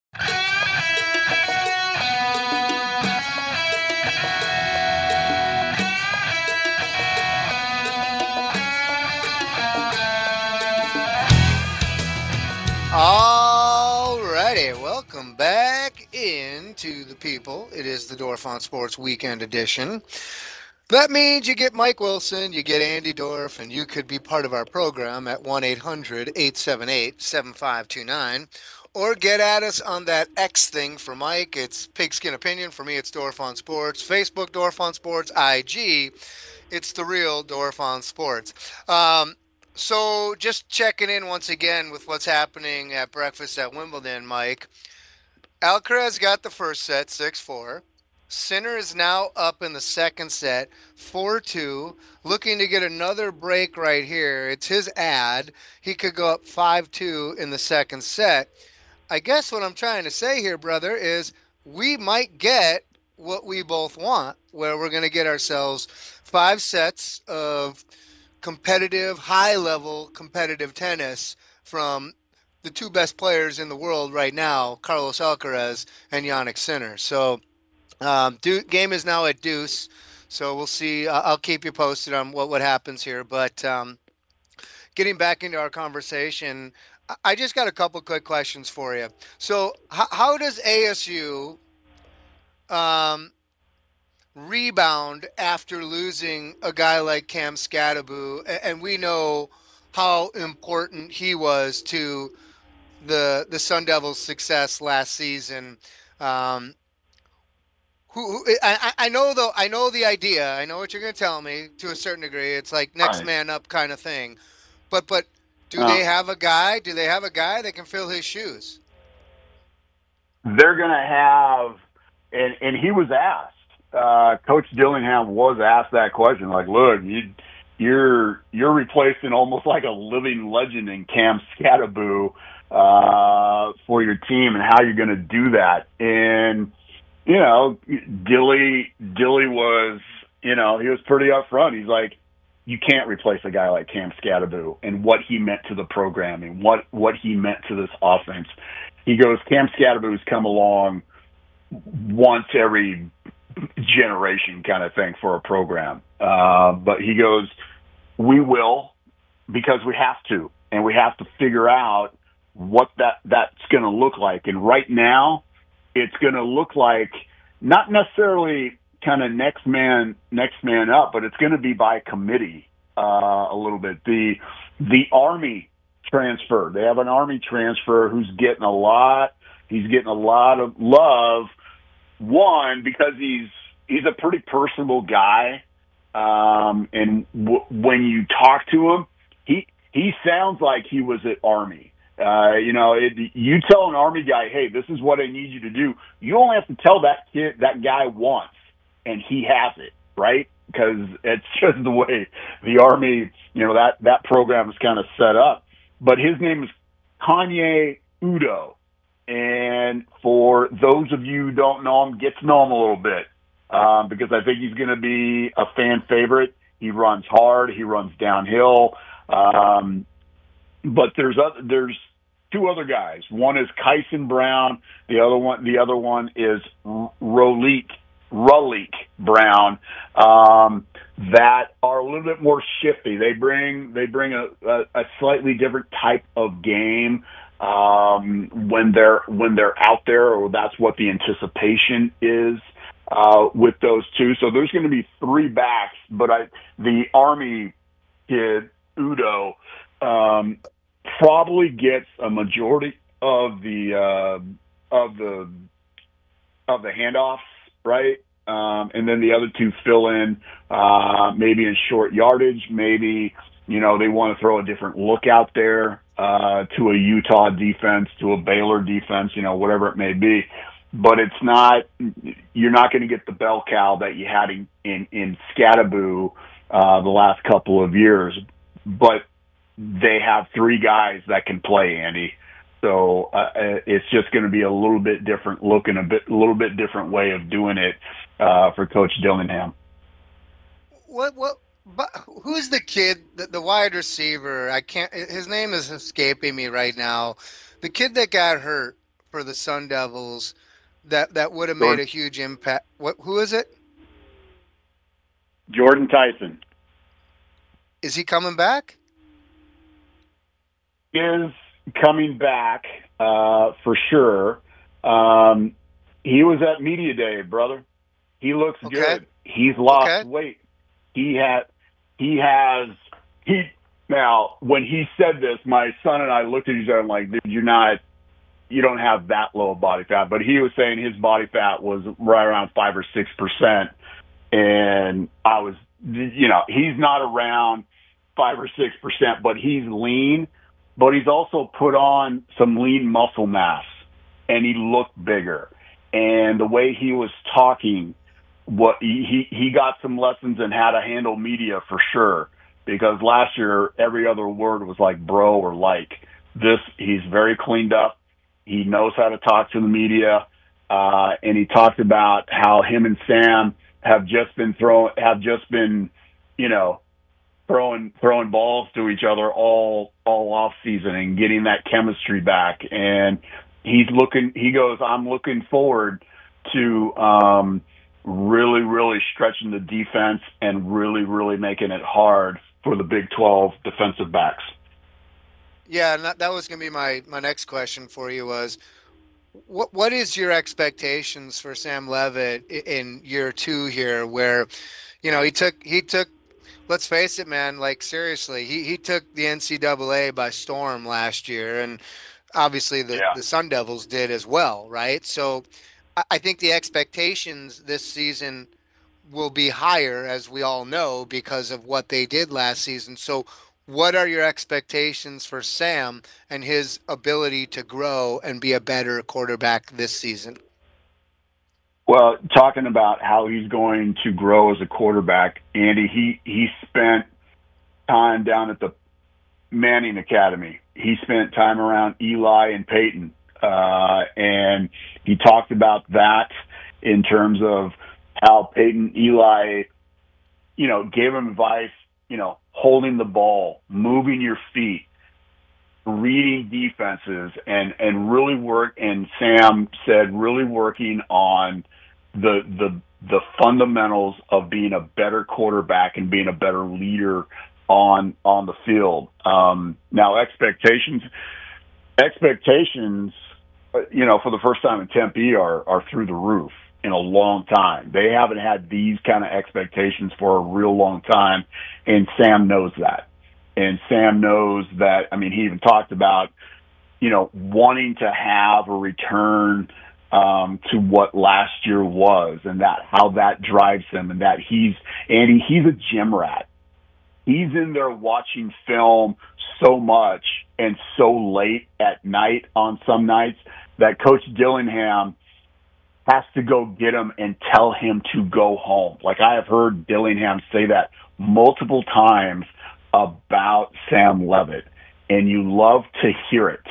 Alrighty, welcome back into the people. It is the Dorf on Sports Weekend Edition. That means you get Mike Wilson, you get Andy Dorf, and you could be part of our program at one eight hundred, eight seven eight, seven five two nine. Or get at us on that X thing. For Mike, it's Pigskin Opinion. For me, it's Dorf on Sports. Facebook, Dorf on Sports. I G, it's the real Dorf on Sports. Um, so just checking in once again with what's happening at breakfast at Wimbledon, Mike. Alcaraz got the first set, six four. Sinner is now up in the second set, four two, looking to get another break right here. It's his ad. He could go up five two in the second set. I guess what I'm trying to say here, brother, is we might get what we both want, where we're going to get ourselves five sets of competitive, high-level competitive tennis from the two best players in the world right now, Carlos Alcaraz and Jannik Sinner. So um, du- game is now at deuce, so we'll see. Uh, I'll keep you posted on what, what happens here. But um, getting back into our conversation, I just got a couple quick questions for you. So h- how does A S U um, rebound after losing a guy like Cam Skattebo? And we know how important he was to the the Sun Devils' success last season. Um, who, who I, I know though I know the idea. I know what you're going to tell me to a certain degree. It's like next right. man up kind of thing. But but do uh, they have a guy? Do they have a guy that can fill his shoes? They're going to have, and and he was asked. Uh, Coach Dillingham was asked that question. Like, look, you. You're you're replacing almost like a living legend in Cam Skattebo uh, for your team, and how you're going to do that. And you know, Dilly Dilly was, you know, he was pretty upfront. He's like, you can't replace a guy like Cam Skattebo and what he meant to the programming, what what he meant to this offense. He goes, Cam Skattebo's come along once every generation kind of thing for a program. Uh, but he goes, we will, because we have to, and we have to figure out what that that's going to look like. And right now, it's going to look like not necessarily kind of next man next man up, but it's going to be by committee uh, a little bit. The the Army transfer, they have an Army transfer who's getting a lot. He's getting a lot of love. One, because he's he's a pretty personable guy. Um, and w- when you talk to him, he, he sounds like he was at Army. Uh, you know, it, you tell an Army guy, hey, this is what I need you to do. You only have to tell that kid, that guy once, and he has it, right? Because it's just the way the Army, you know, that, that program is kind of set up. But his name is Kanye Udo. And for those of you who don't know him, get to know him a little bit. Um, because I think he's going to be a fan favorite. He runs hard. He runs downhill. Um, but there's other, there's two other guys. One is Kyson Brown. The other one, the other one is Rolik, Rolik Brown. Um, that are a little bit more shifty. They bring they bring a, a, a slightly different type of game. um, when they're when they're out there, or that's what the anticipation is uh, with those two. So there's going to be three backs, but I the Army kid Udo um, probably gets a majority of the uh, of the of the handoffs, right? Um, and then the other two fill in, uh, maybe in short yardage, maybe, you know, they want to throw a different look out there, uh, to a Utah defense, to a Baylor defense, you know, whatever it may be. But it's not, you're not going to get the bell cow that you had in, in, in Scattaboo, uh, the last couple of years. But they have three guys that can play, Andy. So uh, it's just going to be a little bit different look and a bit, a little bit different way of doing it uh, for Coach Dillingham. What? What? But who's the kid, the, the wide receiver? I can't. His name is escaping me right now. The kid that got hurt for the Sun Devils, that that would have made a huge impact. What? Who is it? Jordan Tyson. Is he coming back? Is coming back uh, for sure. Um, he was at Media Day, brother. He looks okay. good. He's lost okay. weight. He had. He has. He now. When he said this, my son and I looked at each other and like, dude, you're not. You don't have that low of body fat. But he was saying his body fat was right around five or six percent, and I was, you know, he's not around five or six percent, but he's lean. But he's also put on some lean muscle mass, and he looked bigger. And the way he was talking, what he he got some lessons in how to handle media for sure. Because last year, every other word was like bro or like. This, he's very cleaned up. He knows how to talk to the media, uh, and he talked about how him and Sam have just been throwing, have just been, you know, throwing throwing balls to each other all all off season and getting that chemistry back. And he's looking. He goes, I'm looking forward to um, really, really stretching the defense and really, really making it hard for the Big twelve defensive backs. Yeah, and that, that was going to be my, my next question for you was, what what is your expectations for Sam Leavitt in year two here where, you know, he took he took let's face it, man, like seriously, he, he took the N C double A by storm last year, and obviously the, yeah. the Sun Devils did as well, right? So I think the expectations this season will be higher, as we all know, because of what they did last season. So what are your expectations for Sam and his ability to grow and be a better quarterback this season? Well, talking about how he's going to grow as a quarterback, Andy, he, he spent time down at the Manning Academy. He spent time around Eli and Peyton, uh, and he talked about that in terms of how Peyton, Eli, you know, gave him advice, you know, holding the ball, moving your feet, reading defenses, and, and really work, and Sam said really working on the the the fundamentals of being a better quarterback and being a better leader on on the field. Um, now expectations expectations, you know, for the first time in Tempe are are through the roof in a long time. They haven't had these kind of expectations for a real long time, and Sam knows that. And Sam knows that. I mean, he even talked about, you know, wanting to have a return Um, to what last year was, and that how that drives him, and that he's Andy, he's a gym rat. He's in there watching film so much and so late at night on some nights that Coach Dillingham has to go get him and tell him to go home. Like, I have heard Dillingham say that multiple times about Sam Leavitt, and you love to hear it.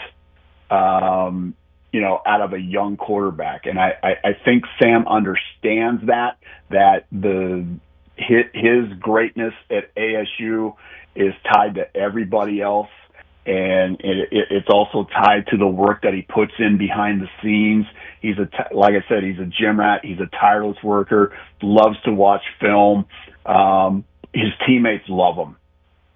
Um, you know, out of a young quarterback. And I, I, I think Sam understands that, that the his, his greatness at A S U is tied to everybody else. And it, it, it's also tied to the work that he puts in behind the scenes. He's a, like I said, he's a gym rat. He's a tireless worker, loves to watch film. Um, his teammates love him.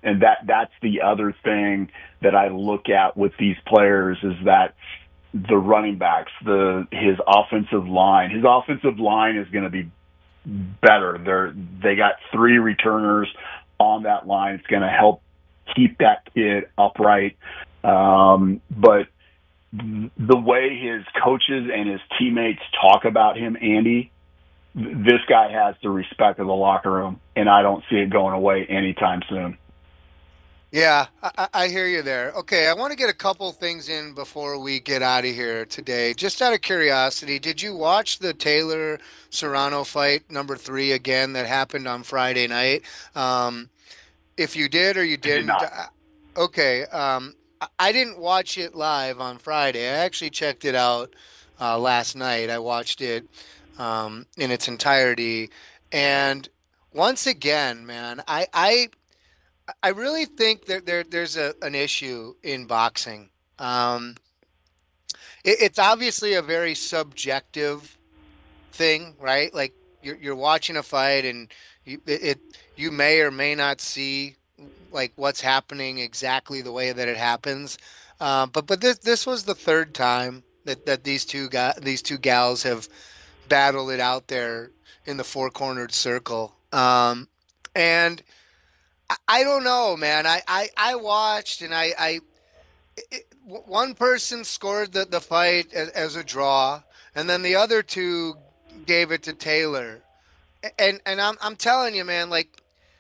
and that that's the other thing that I look at with these players is that the running backs, the his offensive line, his offensive line is going to be better. They're they got three returners on that line. It's going to help keep that kid upright. Um, but the way his coaches and his teammates talk about him, Andy, this guy has the respect of the locker room, and I don't see it going away anytime soon. Yeah, I, I hear you there. Okay, I want to get a couple things in before we get out of here today. Just out of curiosity, did you watch the Taylor Serrano fight number three again that happened on Friday night? Um, if you did or you didn't, I did not. Okay. Um, I didn't watch it live on Friday. I actually checked it out uh, last night. I watched it um, in its entirety, and once again, man, I. I I really think that there there's a an issue in boxing. Um, it, it's obviously a very subjective thing, right? Like you're you're watching a fight, and you it, it you may or may not see like what's happening exactly the way that it happens. Uh, but but this this was the third time that, that these two guys these two gals have battled it out there in the four cornered circle, um, and. I don't know, man. I, I, I watched and I, I it, one person scored the, the fight as, as a draw, and then the other two gave it to Taylor. And and I'm I'm telling you, man, like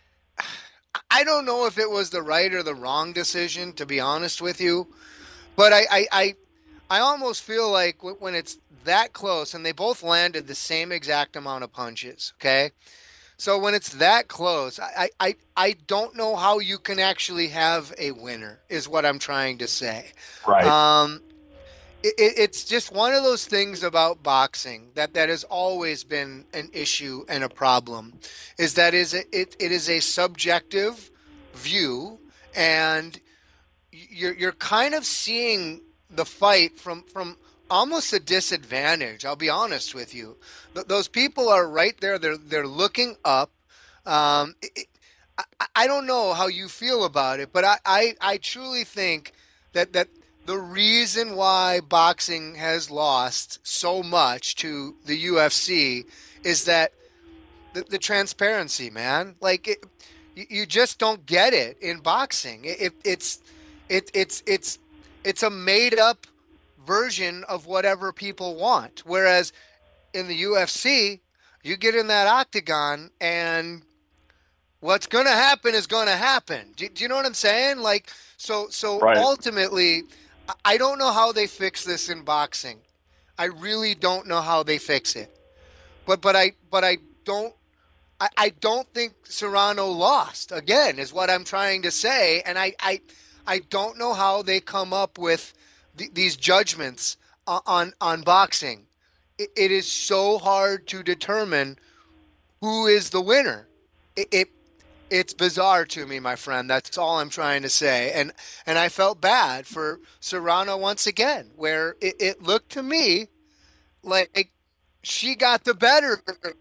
I don't know if it was the right or the wrong decision, to be honest with you, but I I I, I almost feel like when it's that close, and they both landed the same exact amount of punches, okay? So when it's that close, I, I, I don't know how you can actually have a winner, is what I'm trying to say. Right. Um, it, it's just one of those things about boxing that, that has always been an issue and a problem, is that is a, it, it is a subjective view, and you're you're kind of seeing the fight from from almost a disadvantage. I'll be honest with you. Th- those people are right there. They're they're looking up. Um, it, I, I don't know how you feel about it, but I, I, I truly think that, that the reason why boxing has lost so much to the U F C is that the, the transparency, man. Like it, you, you just don't get it in boxing. It, it it's it, it's it's it's a made up version of whatever people want. Whereas in the U F C, you get in that octagon and what's going to happen is going to happen. Do, do you know what I'm saying? Like, so, so right. Ultimately, I don't know how they fix this in boxing. I really don't know how they fix it. But, but I, but I don't, I, I don't think Serrano lost again is what I'm trying to say. And I, I, I don't know how they come up with th- these judgments on, on, on boxing. It, it is so hard to determine who is the winner. It, it It's bizarre to me, my friend. That's all I'm trying to say. And and I felt bad for Serrano once again, where it, it looked to me like she got the better,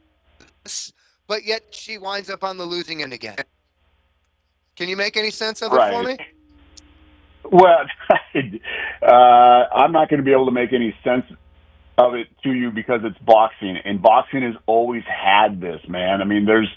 but yet she winds up on the losing end again. Can you make any sense of it right. for me? Well, uh, I'm not going to be able to make any sense of it to you because it's boxing, and boxing has always had this, man. I mean, there's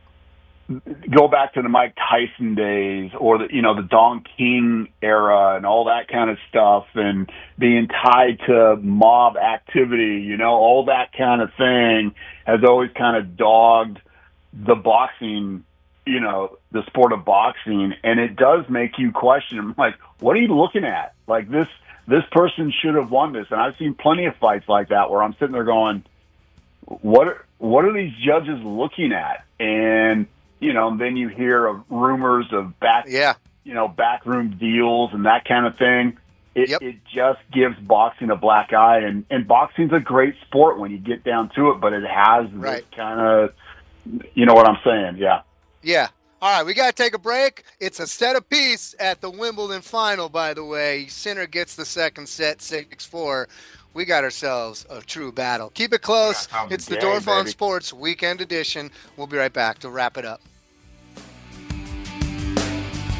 go back to the Mike Tyson days or the, you know, the Don King era and all that kind of stuff, and being tied to mob activity, you know, all that kind of thing has always kind of dogged the boxing, you know, the sport of boxing. And it does make you question, like, what are you looking at? Like this, this person should have won this. And I've seen plenty of fights like that where I'm sitting there going, what are, what are these judges looking at? And, you know, then you hear of rumors of back, yeah. you know, backroom deals and that kind of thing. It, yep. it just gives boxing a black eye, and, and boxing's a great sport when you get down to it, but it has right. this kind of, you know what I'm saying? Yeah. Yeah. All right, we got to take a break. It's a set apiece at the Wimbledon final, by the way. Sinner gets the second set, six four. We got ourselves a true battle. Keep it close. It's the Dorf on Sports Weekend Edition. We'll be right back to wrap it up.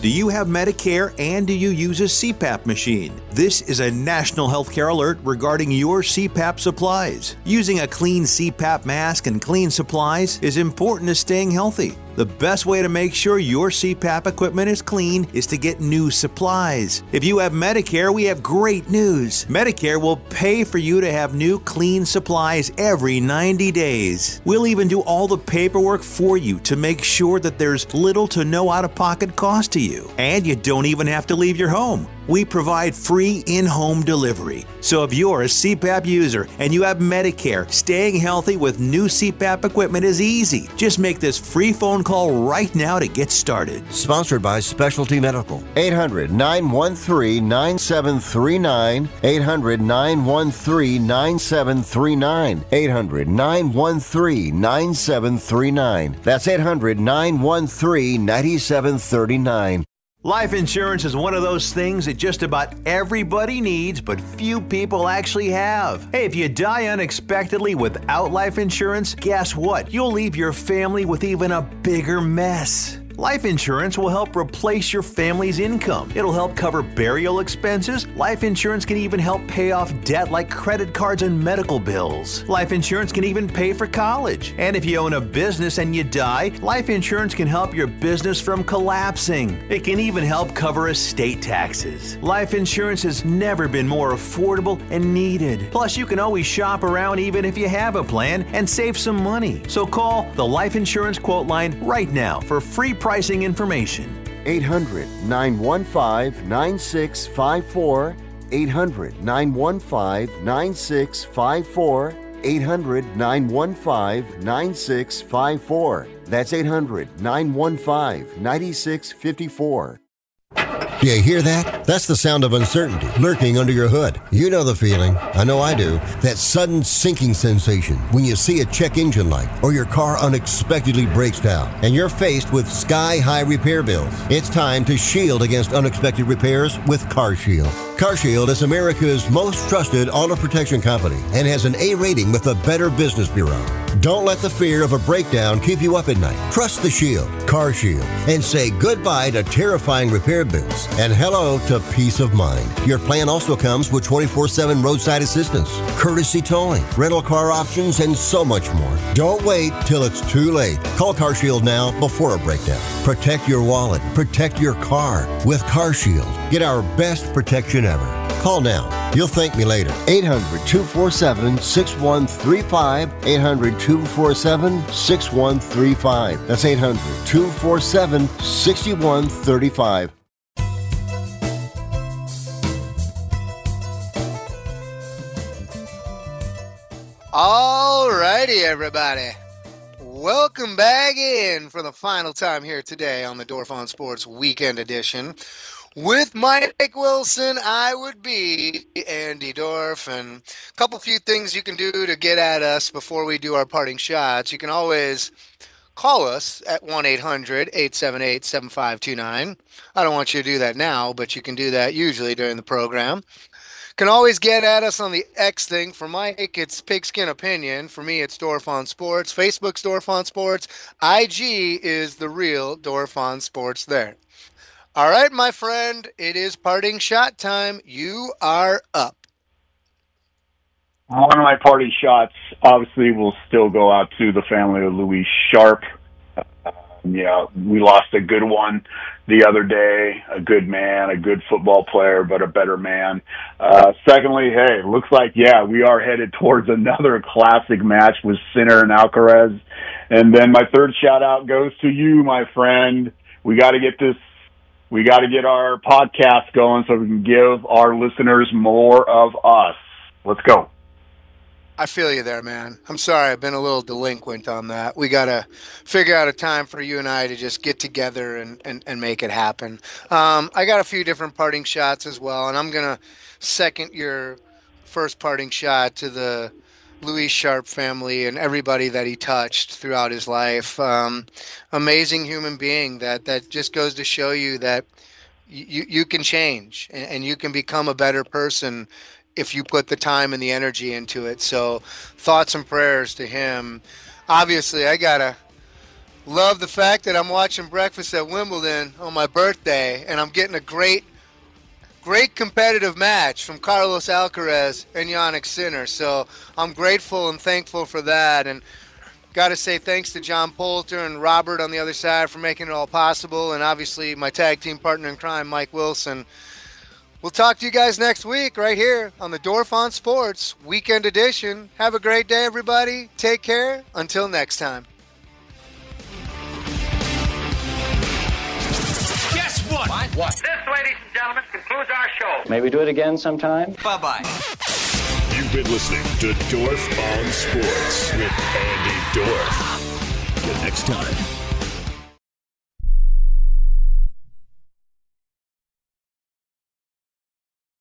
Do you have Medicare and do you use a C PAP machine? This is a national healthcare alert regarding your C PAP supplies. Using a clean C PAP mask and clean supplies is important to staying healthy. The best way to make sure your C PAP equipment is clean is to get new supplies. If you have Medicare, we have great news. Medicare will pay for you to have new clean supplies every ninety days. We'll even do all the paperwork for you to make sure that there's little to no out-of-pocket cost to you. And you don't even have to leave your home. We provide free in-home delivery. So if you're a C PAP user and you have Medicare, staying healthy with new C PAP equipment is easy. Just make this free phone call right now to get started. Sponsored by Specialty Medical. eight hundred, nine one three, nine seven three nine. eight hundred, nine one three, nine seven three nine. eight hundred, nine one three, nine seven three nine. That's eight hundred, nine one three, nine seven three nine. Life insurance is one of those things that just about everybody needs, but few people actually have. Hey, if you die unexpectedly without life insurance, guess what? You'll leave your family with even a bigger mess. Life insurance will help replace your family's income. It'll help cover burial expenses. Life insurance can even help pay off debt like credit cards and medical bills. Life insurance can even pay for college. And if you own a business and you die, life insurance can help your business from collapsing. It can even help cover estate taxes. Life insurance has never been more affordable and needed. Plus, you can always shop around even if you have a plan and save some money. So call the Life Insurance Quote Line right now for free pricing information. eight hundred, nine one five, nine six five four. eight hundred, nine one five, nine six five four. eight hundred, nine one five, nine six five four. That's eight hundred, nine one five, nine six five four. You hear that? That's the sound of uncertainty lurking under your hood. You know the feeling. I know I do. That sudden sinking sensation when you see a check engine light or your car unexpectedly breaks down and you're faced with sky-high repair bills. It's time to shield against unexpected repairs with CarShield. CarShield is America's most trusted auto protection company and has an A rating with the Better Business Bureau. Don't let the fear of a breakdown keep you up at night. Trust the Shield, CarShield, and say goodbye to terrifying repair bills and hello to peace of mind. Your plan also comes with twenty-four seven roadside assistance, courtesy towing, rental car options, and so much more. Don't wait till it's too late. Call CarShield now before a breakdown. Protect your wallet. Protect your car with CarShield. Get our best protection ever. Call now. You'll thank me later. eight hundred, two four seven, six one three five. eight hundred, two four seven, six one three five. That's eight hundred, two four seven, six one three five. All righty, everybody. Welcome back in for the final time here today on the Dorf on Sports Weekend Edition. With Mike Wilson, I would be Andy Dorf, and a couple few things you can do to get at us before we do our parting shots. You can always call us at one eight hundred, eight seven eight, seven five two nine. I don't want you to do that now, but you can do that usually during the program. Can always get at us on the X thing. For Mike, it's Pigskin Opinion. For me, it's Dorf on Sports. Facebook's Dorf on Sports. I G is the real Dorf on Sports there. All right, my friend, it is parting shot time. You are up. One of my party shots, obviously, will still go out to the family of Louis Sharp. Uh, yeah, we lost a good one the other day, a good man, a good football player, but a better man. Uh, secondly, hey, looks like, yeah, we are headed towards another classic match with Sinner and Alcaraz. And then my third shout-out goes to you, my friend. We got to get this We got to get our podcast going so we can give our listeners more of us. Let's go. I feel you there, man. I'm sorry. I've been a little delinquent on that. We got to figure out a time for you and I to just get together and, and, and make it happen. Um, I got a few different parting shots as well, and I'm going to second your first parting shot to the Louis Sharp family and everybody that he touched throughout his life. Um, amazing human being that, that just goes to show you that you, you can change and, and you can become a better person if you put the time and the energy into it. So thoughts and prayers to him. Obviously, I got a, love the fact that I'm watching Breakfast at Wimbledon on my birthday, and I'm getting a great, great competitive match from Carlos Alcaraz and Jannik Sinner. So I'm grateful and thankful for that. And got to say thanks to John Poulter and Robert on the other side for making it all possible, and obviously my tag team partner in crime, Mike Wilson. We'll talk to you guys next week right here on the Dorf on Sports Weekend Edition. Have a great day, everybody. Take care. Until next time. Guess what? What? This, ladies and gentlemen, concludes our show. May we do it again sometime? Bye-bye. You've been listening to Dorf on Sports with Andy Dorf. Till next time.